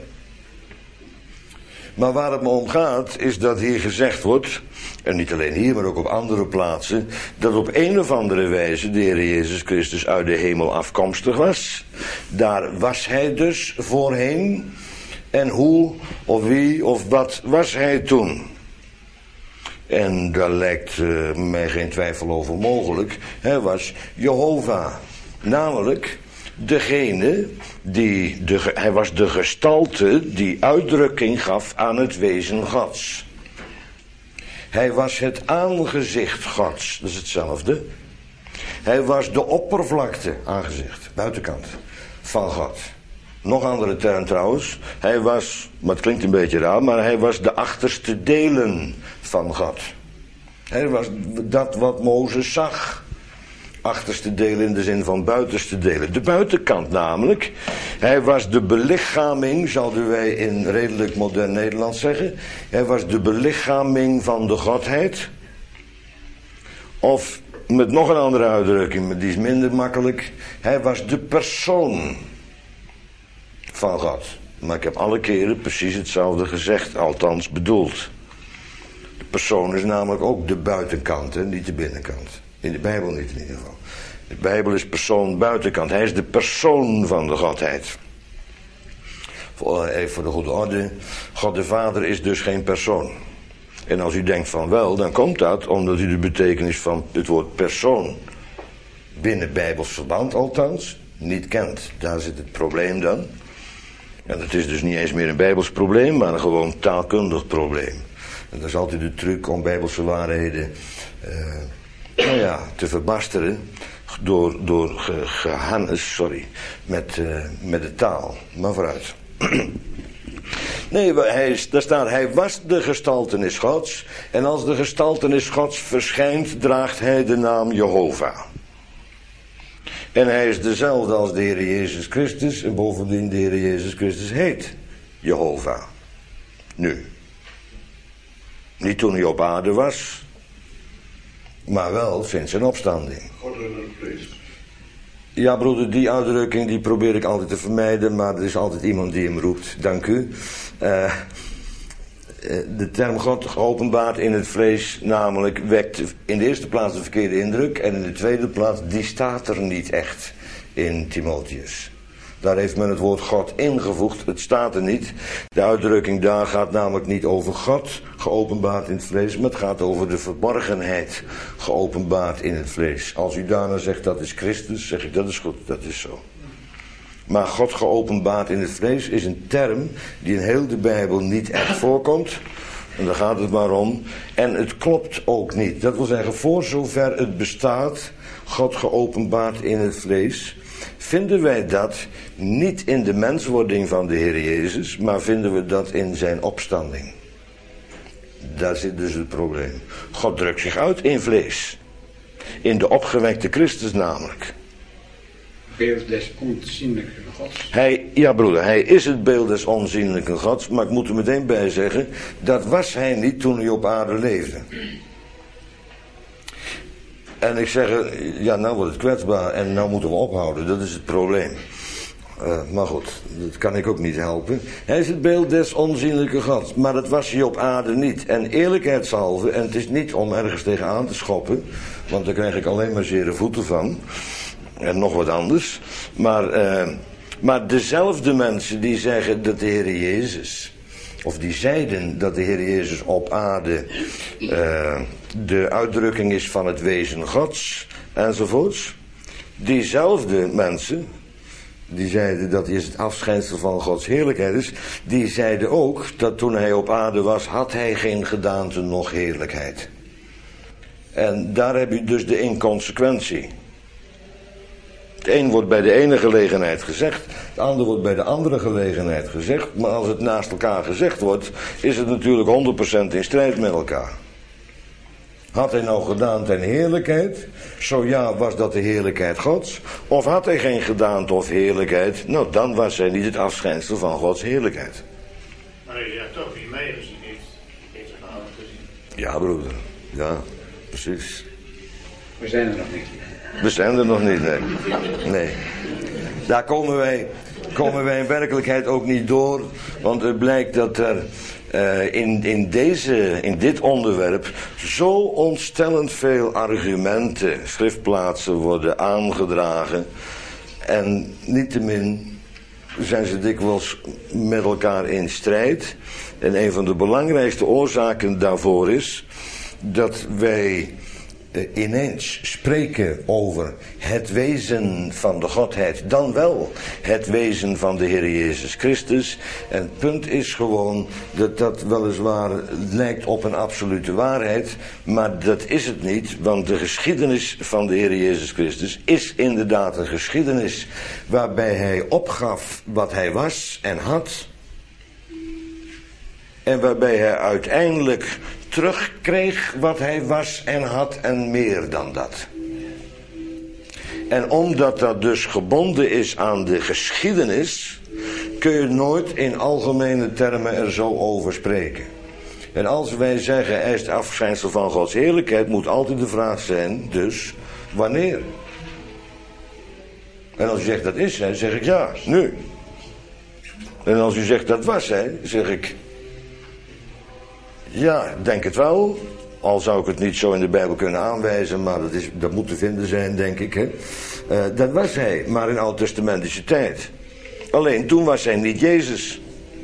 A: Maar waar het me om gaat, is dat hier gezegd wordt, en niet alleen hier, maar ook op andere plaatsen, dat op een of andere wijze de Heer Jezus Christus uit de hemel afkomstig was. Daar was hij dus voorheen. En hoe, of wie, of wat was hij toen? En daar lijkt uh, mij geen twijfel over mogelijk. Hij was Jehovah. Namelijk degene die, de, hij was de gestalte die uitdrukking gaf aan het wezen Gods. Hij was het aangezicht Gods, dat is hetzelfde. Hij was de oppervlakte, aangezicht, buitenkant, van God. Nog andere term trouwens. Hij was, maar het klinkt een beetje raar, maar hij was de achterste delen van God. Hij was dat wat Mozes zag. Achterste delen in de zin van buitenste delen. De buitenkant namelijk. Hij was de belichaming, zouden wij in redelijk modern Nederlands zeggen. Hij was de belichaming van de Godheid. Of met nog een andere uitdrukking, maar die is minder makkelijk. Hij was de persoon van God. Maar ik heb alle keren precies hetzelfde gezegd, althans bedoeld. De persoon is namelijk ook de buitenkant, hè, niet de binnenkant. In de Bijbel niet in ieder geval. De Bijbel is persoon buitenkant. Hij is de persoon van de Godheid. Even voor de goede orde. God de Vader is dus geen persoon. En als u denkt van wel, dan komt dat omdat u de betekenis van het woord persoon binnen Bijbels verband althans niet kent. Daar zit het probleem dan. En het is dus niet eens meer een Bijbels probleem, maar een gewoon taalkundig probleem. En dat is altijd de truc om Bijbelse waarheden uh, nou ja, te verbasteren door, door ge, gehannes, sorry, met, uh, met de taal. Maar vooruit. Nee, hij is, daar staat, hij was de gestaltenis Gods. En als de gestaltenis Gods verschijnt, draagt hij de naam Jehovah. En hij is dezelfde als de Heer Jezus Christus. En bovendien de Heer Jezus Christus heet Jehovah. Nu. Niet toen hij op aarde was. Maar wel sinds zijn opstanding.
B: God in het vlees.
A: Ja, broeder, die uitdrukking die probeer ik altijd te vermijden. Maar er is altijd iemand die hem roept. Dank u. Uh, de term God geopenbaard in het vlees namelijk wekt in de eerste plaats de verkeerde indruk. En in de tweede plaats, die staat er niet echt in Timotheus. Daar heeft men het woord God ingevoegd. Het staat er niet. De uitdrukking daar gaat namelijk niet over God geopenbaard in het vlees. Maar het gaat over de verborgenheid geopenbaard in het vlees. Als u daarna zegt dat is Christus, zeg ik dat is goed, dat is zo. Maar God geopenbaard in het vlees is een term die in heel de Bijbel niet echt voorkomt. En daar gaat het maar om. En het klopt ook niet. Dat wil zeggen, voor zover het bestaat, God geopenbaard in het vlees, vinden wij dat niet in de menswording van de Heer Jezus, maar vinden we dat in zijn opstanding. Daar zit dus het probleem. God drukt zich uit in vlees. In de opgewekte Christus namelijk.
C: Beeld des onzienlijke Gods.
A: Hij, ja broeder, hij is het beeld des onzienlijke Gods, maar ik moet er meteen bij zeggen, dat was hij niet toen hij op aarde leefde. En ik zeg, ja nou wordt het kwetsbaar en nou moeten we ophouden, dat is het probleem. Uh, maar goed, dat kan ik ook niet helpen. Hij is het beeld des onzienlijke Gods, maar dat was hij op aarde niet. En eerlijkheidshalve, en het is niet om ergens tegenaan te schoppen, want daar krijg ik alleen maar zere voeten van. En nog wat anders. Maar, uh, maar dezelfde mensen die zeggen dat de Heer Jezus, of die zeiden dat de Heer Jezus op aarde uh, de uitdrukking is van het wezen Gods, enzovoorts. Diezelfde mensen, die zeiden dat hij het afschijnsel van Gods heerlijkheid is, die zeiden ook dat toen hij op aarde was, had hij geen gedaante noch heerlijkheid. En daar heb je dus de inconsequentie. Het een wordt bij de ene gelegenheid gezegd, het ander wordt bij de andere gelegenheid gezegd. Maar als het naast elkaar gezegd wordt, is het natuurlijk honderd procent in strijd met elkaar. Had hij nou gedaante en heerlijkheid? Zo ja, was dat de heerlijkheid Gods? Of had hij geen gedaante of heerlijkheid? Nou, dan was hij niet het afschijnsel van Gods heerlijkheid.
D: Maar je zegt toch, wie mij gezien heeft, heeft zijn vader gezien.
A: Ja, broeder. Ja, precies.
C: We zijn er nog niet.
A: We zijn er nog niet, nee. Nee. Daar komen wij, komen wij in werkelijkheid ook niet door. Want het blijkt dat er uh, in, in, deze, in dit onderwerp zo ontstellend veel argumenten, schriftplaatsen worden aangedragen. En niettemin zijn ze dikwijls met elkaar in strijd. En een van de belangrijkste oorzaken daarvoor is dat wij ineens spreken over het wezen van de Godheid, dan wel het wezen van de Heer Jezus Christus. En het punt is gewoon dat dat weliswaar lijkt op een absolute waarheid, maar dat is het niet, want de geschiedenis van de Heer Jezus Christus is inderdaad een geschiedenis waarbij hij opgaf wat hij was en had, en waarbij hij uiteindelijk terugkreeg wat hij was en had en meer dan dat. En omdat dat dus gebonden is aan de geschiedenis, kun je nooit in algemene termen er zo over spreken. En als wij zeggen hij is het afschijnsel van Gods heerlijkheid, moet altijd de vraag zijn, dus wanneer? En als u zegt dat is hij, zeg ik ja, nu. En als u zegt dat was hij, zeg ik ja, ik denk het wel. Al zou ik het niet zo in de Bijbel kunnen aanwijzen, maar dat, is, dat moet te vinden zijn, denk ik. Hè? Uh, dat was hij, maar in oud-testamentische tijd. Alleen toen was hij niet Jezus.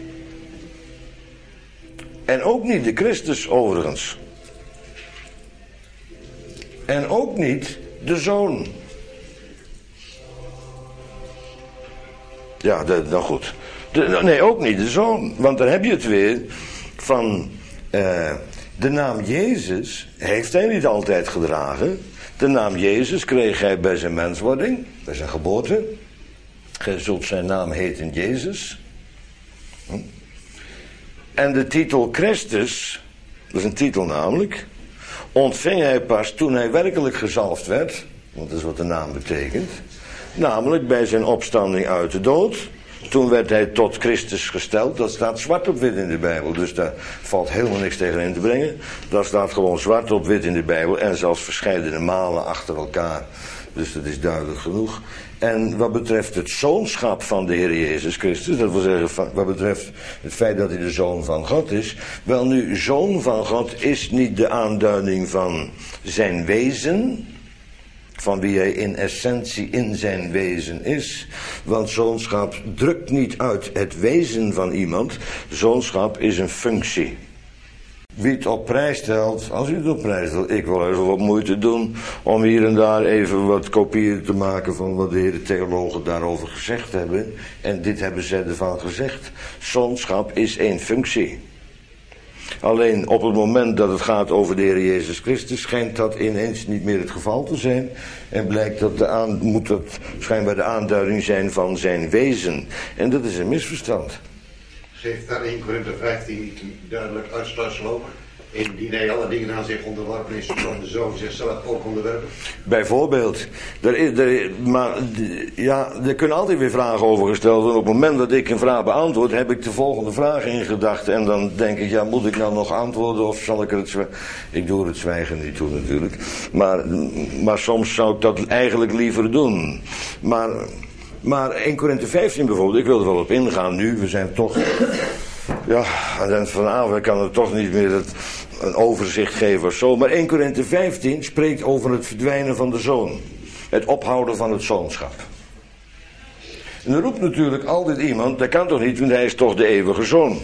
A: En ook niet de Christus overigens. En ook niet de Zoon. Ja, dat, nou goed. De, nee, ook niet de Zoon. Want dan heb je het weer van uh, de naam Jezus heeft hij niet altijd gedragen. De naam Jezus kreeg hij bij zijn menswording, bij zijn geboorte. Gij zult zijn naam heten Jezus. Hm? En de titel Christus, dat is een titel namelijk, ontving hij pas toen hij werkelijk gezalfd werd. Want dat is wat de naam betekent. Namelijk bij zijn opstanding uit de dood. Toen werd hij tot Christus gesteld. Dat staat zwart op wit in de Bijbel. Dus daar valt helemaal niks tegen in te brengen. Dat staat gewoon zwart op wit in de Bijbel. En zelfs verscheidene malen achter elkaar. Dus dat is duidelijk genoeg. En wat betreft het zoonschap van de Heer Jezus Christus. Dat wil zeggen, wat betreft het feit dat hij de Zoon van God is. Wel nu, Zoon van God is niet de aanduiding van zijn wezen. Van wie hij in essentie in zijn wezen is. Want zoonschap drukt niet uit het wezen van iemand. Zoonschap is een functie. Wie het op prijs stelt, als u het op prijs stelt, ik wil even wat moeite doen om hier en daar even wat kopieën te maken van wat de heren theologen daarover gezegd hebben. En dit hebben zij ervan gezegd. Zoonschap is één functie. Alleen op het moment dat het gaat over de Heer Jezus Christus schijnt dat ineens niet meer het geval te zijn. En blijkt dat de aan, moet dat schijnbaar de aanduiding zijn van zijn wezen. En dat is een misverstand.
B: Heeft daar één Korinthe vijftien niet duidelijk uitsluitsel over? Indien hij alle dingen aan zich onderworpen is, zoals de Zoon zichzelf ook onderwerpen?
A: Bijvoorbeeld. Er is, er, maar ja, er kunnen altijd weer vragen over gesteld worden. Op het moment dat ik een vraag beantwoord, heb ik de volgende vraag in gedachten. En dan denk ik, ja, moet ik nou nog antwoorden of zal ik er het zwijgen? Ik doe er het zwijgen niet toe natuurlijk. Maar, maar soms zou ik dat eigenlijk liever doen. Maar... Maar één Korinthe vijftien bijvoorbeeld, ik wil er wel op ingaan nu, we zijn toch, ja, en vanavond kan het toch niet meer het, een overzicht geven of zo. Maar één Korinthe vijftien spreekt over het verdwijnen van de zoon. Het ophouden van het zoonschap. En er roept natuurlijk altijd iemand, dat kan toch niet, want hij is toch de eeuwige zoon.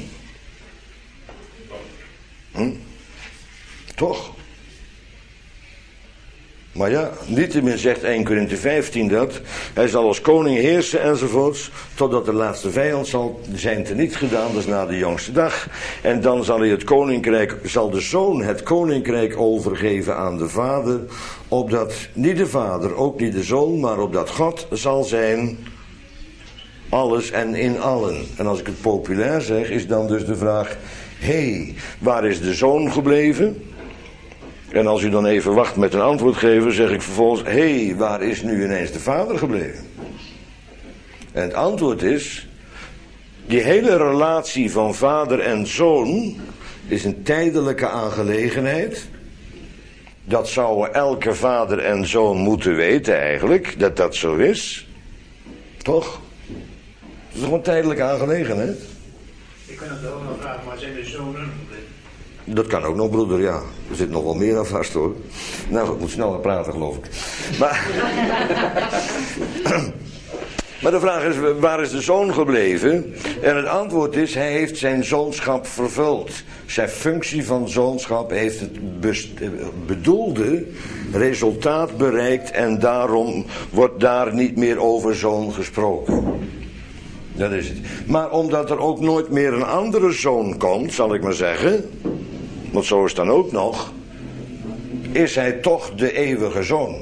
A: Hm? Toch? Maar ja, niettemin zegt één Korinthe vijftien dat. Hij zal als koning heersen enzovoorts. Totdat de laatste vijand zal zijn teniet gedaan. Dat is na de jongste dag. En dan zal hij het koninkrijk, zal de zoon het koninkrijk overgeven aan de vader. Opdat niet de vader, ook niet de zoon, maar opdat God zal zijn alles en in allen. En als ik het populair zeg, is dan dus de vraag: hé, hey, waar is de zoon gebleven? En als u dan even wacht met een antwoord geven, zeg ik vervolgens: hé, hey, waar is nu ineens de vader gebleven? En het antwoord is: die hele relatie van vader en zoon is een tijdelijke aangelegenheid. Dat zouden elke vader en zoon moeten weten eigenlijk, dat dat zo is. Toch? Het is toch een tijdelijke aangelegenheid?
D: Ik kan het ook nog vragen, maar zijn de zonen?
A: Dat kan ook nog, broeder, ja. Er zit nog wel meer aan vast, hoor. Nou, ik moet sneller praten, geloof ik. Maar, maar de vraag is, waar is de zoon gebleven? En het antwoord is, hij heeft zijn zoonschap vervuld. Zijn functie van zoonschap heeft het bedoelde resultaat bereikt. En daarom wordt daar niet meer over zoon gesproken. Dat is het. Maar omdat er ook nooit meer een andere zoon komt, zal ik maar zeggen, want zo is het dan ook nog, is hij toch de eeuwige zoon.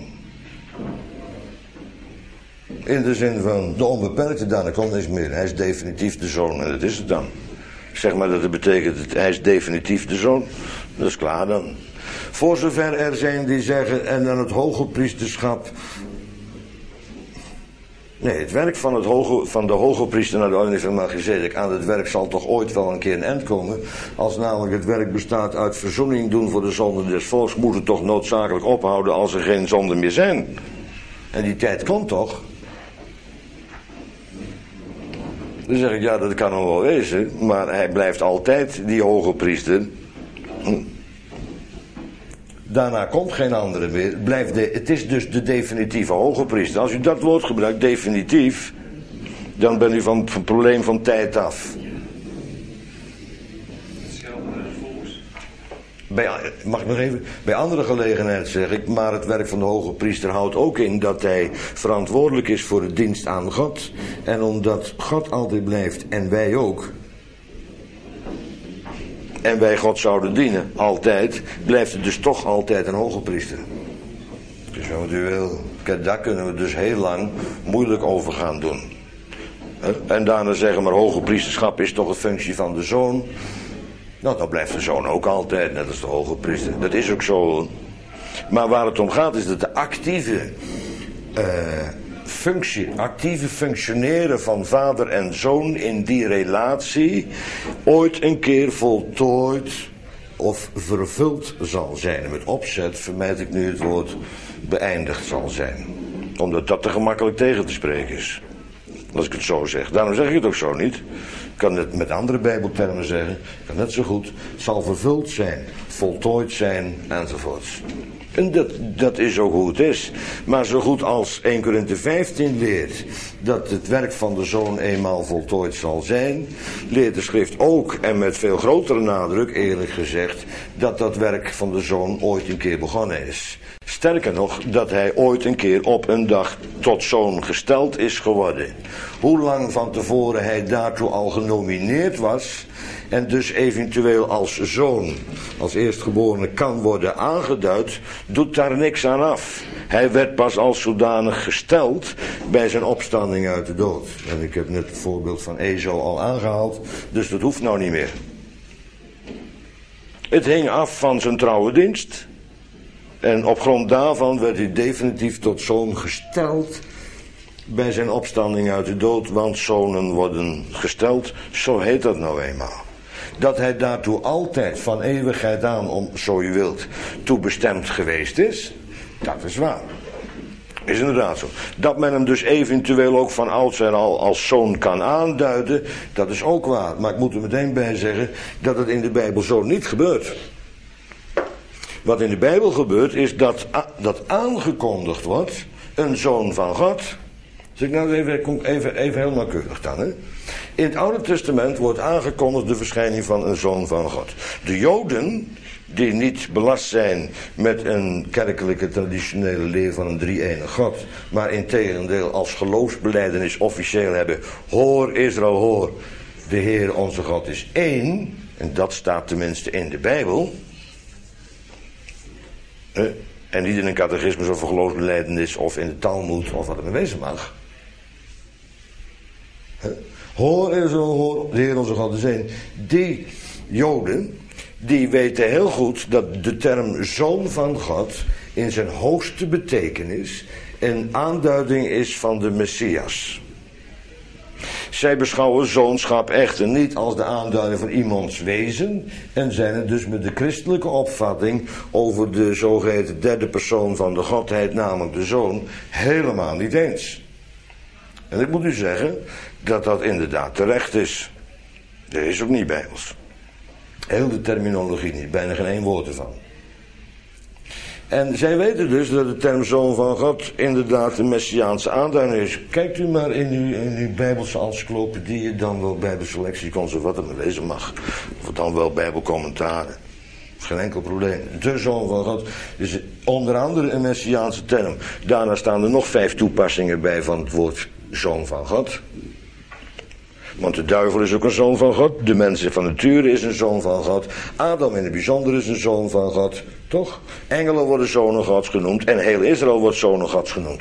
A: In de zin van de onbeperkte, dan komt niks meer. Hij is definitief de zoon en dat is het dan. Zeg maar dat het betekent, dat hij is definitief de zoon. Dat is klaar dan. Voor zover er zijn die zeggen, en dan het hoge priesterschap Nee, het werk van, het hoge, van de hoge priester naar de orde van Melchizedek, aan het werk zal toch ooit wel een keer een eind komen. Als namelijk het werk bestaat uit verzoening doen voor de zonden des volks, moet het toch noodzakelijk ophouden als er geen zonden meer zijn. En die tijd komt toch? Dan zeg ik, ja, dat kan nog wel wezen, maar hij blijft altijd die hoge priester. Hm. Daarna komt geen andere meer. Blijft de, het is dus de definitieve hoge priester. Als u dat woord gebruikt, definitief, dan bent u van het probleem van tijd af. Bij, mag ik nog even? Bij andere gelegenheid zeg ik, maar het werk van de hoge priester houdt ook in dat hij verantwoordelijk is voor de dienst aan God. En omdat God altijd blijft en wij ook, en wij God zouden dienen, altijd, blijft het dus toch altijd een hoge priester. Dus wat u wil, daar kunnen we dus heel lang moeilijk over gaan doen. En daarna zeggen, maar hoge priesterschap is toch een functie van de zoon. Nou, dan blijft de zoon ook altijd, net als de hoge priester. Dat is ook zo. Maar waar het om gaat is dat de actieve uh, functie, actieve functioneren van vader en zoon in die relatie ooit een keer voltooid of vervuld zal zijn. En met opzet vermijd ik nu het woord beëindigd zal zijn. Omdat dat te gemakkelijk tegen te spreken is. Als ik het zo zeg. Daarom zeg ik het ook zo niet. Ik kan het met andere bijbeltermen zeggen. Ik kan net zo goed. Het zal vervuld zijn. Voltooid zijn. Enzovoorts. En dat, dat is ook hoe het is. Maar zo goed als Eerste Korinthe vijftien leert dat het werk van de zoon eenmaal voltooid zal zijn, leert de schrift ook, en met veel grotere nadruk eerlijk gezegd, dat dat werk van de zoon ooit een keer begonnen is. Sterker nog, dat hij ooit een keer op een dag tot zoon gesteld is geworden. Hoe lang van tevoren hij daartoe al genomineerd was en dus eventueel als zoon, als eerstgeborene kan worden aangeduid, doet daar niks aan af. Hij werd pas als zodanig gesteld bij zijn opstanding uit de dood. En ik heb net het voorbeeld van Ezo al aangehaald, dus dat hoeft nou niet meer. Het hing af van zijn trouwe dienst. En op grond daarvan werd hij definitief tot zoon gesteld bij zijn opstanding uit de dood, want zonen worden gesteld, zo heet dat nou eenmaal. Dat hij daartoe altijd van eeuwigheid aan, om zo je wilt, toe bestemd geweest is, dat is waar. Is inderdaad zo. Dat men hem dus eventueel ook van oudsher al als zoon kan aanduiden, dat is ook waar. Maar ik moet er meteen bij zeggen dat het in de Bijbel zo niet gebeurt. Wat in de Bijbel gebeurt is dat, dat aangekondigd wordt een zoon van God. Dus ik nou even, even, even heel nauwkeurig dan. Hè? In het Oude Testament wordt aangekondigd de verschijning van een zoon van God. De Joden, die niet belast zijn met een kerkelijke traditionele leer van een drie-enig God, maar integendeel als geloofsbelijdenis officieel hebben: hoor Israël, hoor, de Heer onze God is één. En dat staat tenminste in de Bijbel. En niet in een catechismus of een geloofsbelijdenis of in de Talmud of wat het maar wezen mag. Hoor Israël, hoor, de Heer onze God is één. Die Joden, die weten heel goed dat de term zoon van God in zijn hoogste betekenis een aanduiding is van de Messias. Zij beschouwen zoonschap echter niet als de aanduiding van iemands wezen en zijn het dus met de christelijke opvatting over de zogeheten derde persoon van de Godheid, namelijk de Zoon, helemaal niet eens. En ik moet u zeggen dat dat inderdaad terecht is. Dat is ook niet bijbels. Heel de terminologie niet, bijna geen één woord ervan. En zij weten dus dat de term zoon van God inderdaad een messiaanse aanduiding is. Kijkt u maar in uw, in uw bijbelse encyclopedieën, dan wel bijbelse lexicons of wat het maar lezen mag. Of dan wel bijbelcommentaren. Dat is geen enkel probleem. De zoon van God is onder andere een messiaanse term. Daarna staan er nog vijf toepassingen bij van het woord zoon van God. Want de duivel is ook een zoon van God. De mensen van nature is een zoon van God. Adam in het bijzonder is een zoon van God. Toch? Engelen worden zonen Gods genoemd. En heel Israël wordt zonen Gods genoemd.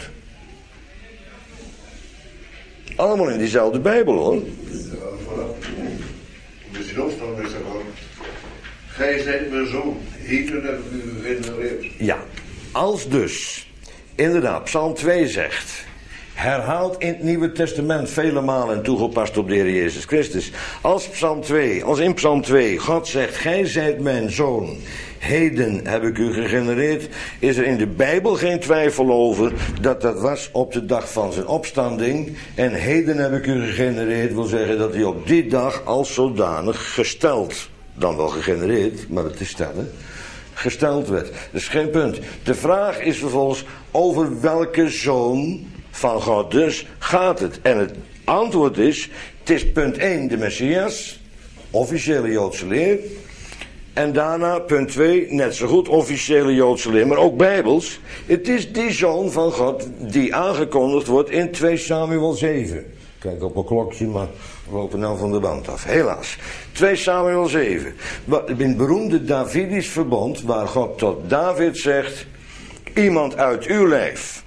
A: Allemaal in diezelfde Bijbel, hoor.
B: Ja, voilà. De zielstand is er gewoon. Gij zijt mijn zoon. Heden heb ik u gegenereerd.
A: Ja. Als dus, inderdaad, Psalm twee zegt: herhaald in het Nieuwe Testament vele malen en toegepast op de Heer Jezus Christus. Als Psalm twee, als in Psalm twee, God zegt, gij zijt mijn zoon, heden heb ik u gegenereerd, is er in de Bijbel geen twijfel over dat dat was op de dag van zijn opstanding. En heden heb ik u gegenereerd wil zeggen dat hij op die dag als zodanig gesteld, dan wel gegenereerd, maar het is stellen, gesteld werd. Dat is geen punt. De vraag is vervolgens over welke zoon van God dus gaat het. En het antwoord is, het is punt één de Messias, officiële Joodse leer. En daarna punt twee, net zo goed officiële Joodse leer, maar ook Bijbels. Het is die zoon van God die aangekondigd wordt in twee Samuel zeven. Kijk op mijn klokje, maar we lopen nou van de band af. Helaas. twee Samuel zeven. In het beroemde Davidisch verbond, waar God tot David zegt, iemand uit uw lijf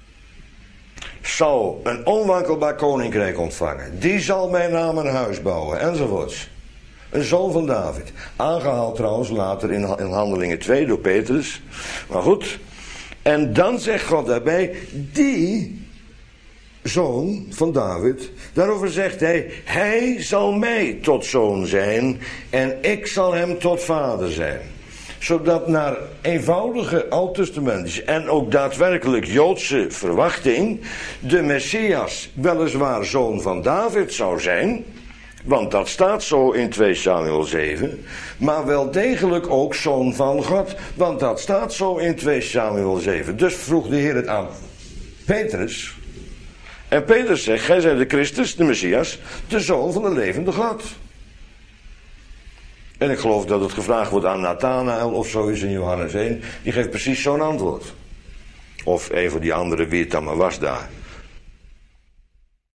A: zal een onwankelbaar koninkrijk ontvangen. Die zal mijn naam een huis bouwen, enzovoorts. Een zoon van David. Aangehaald trouwens later in, in Handelingen twee door Petrus. Maar goed. En dan zegt God daarbij, die zoon van David, daarover zegt hij, hij zal mij tot zoon zijn en ik zal hem tot vader zijn. Zodat naar eenvoudige oud-testamentische en ook daadwerkelijk Joodse verwachting de Messias weliswaar zoon van David zou zijn, want dat staat zo in twee Samuel zeven, maar wel degelijk ook zoon van God, want dat staat zo in twee Samuel zeven. Dus vroeg de Heer het aan Petrus. En Petrus zegt, gij zijt de Christus, de Messias, de zoon van de levende God. En ik geloof dat het gevraagd wordt aan Nathanael of zo is in Johannes één. Die geeft precies zo'n antwoord. Of een van die anderen, wie het dan maar was daar.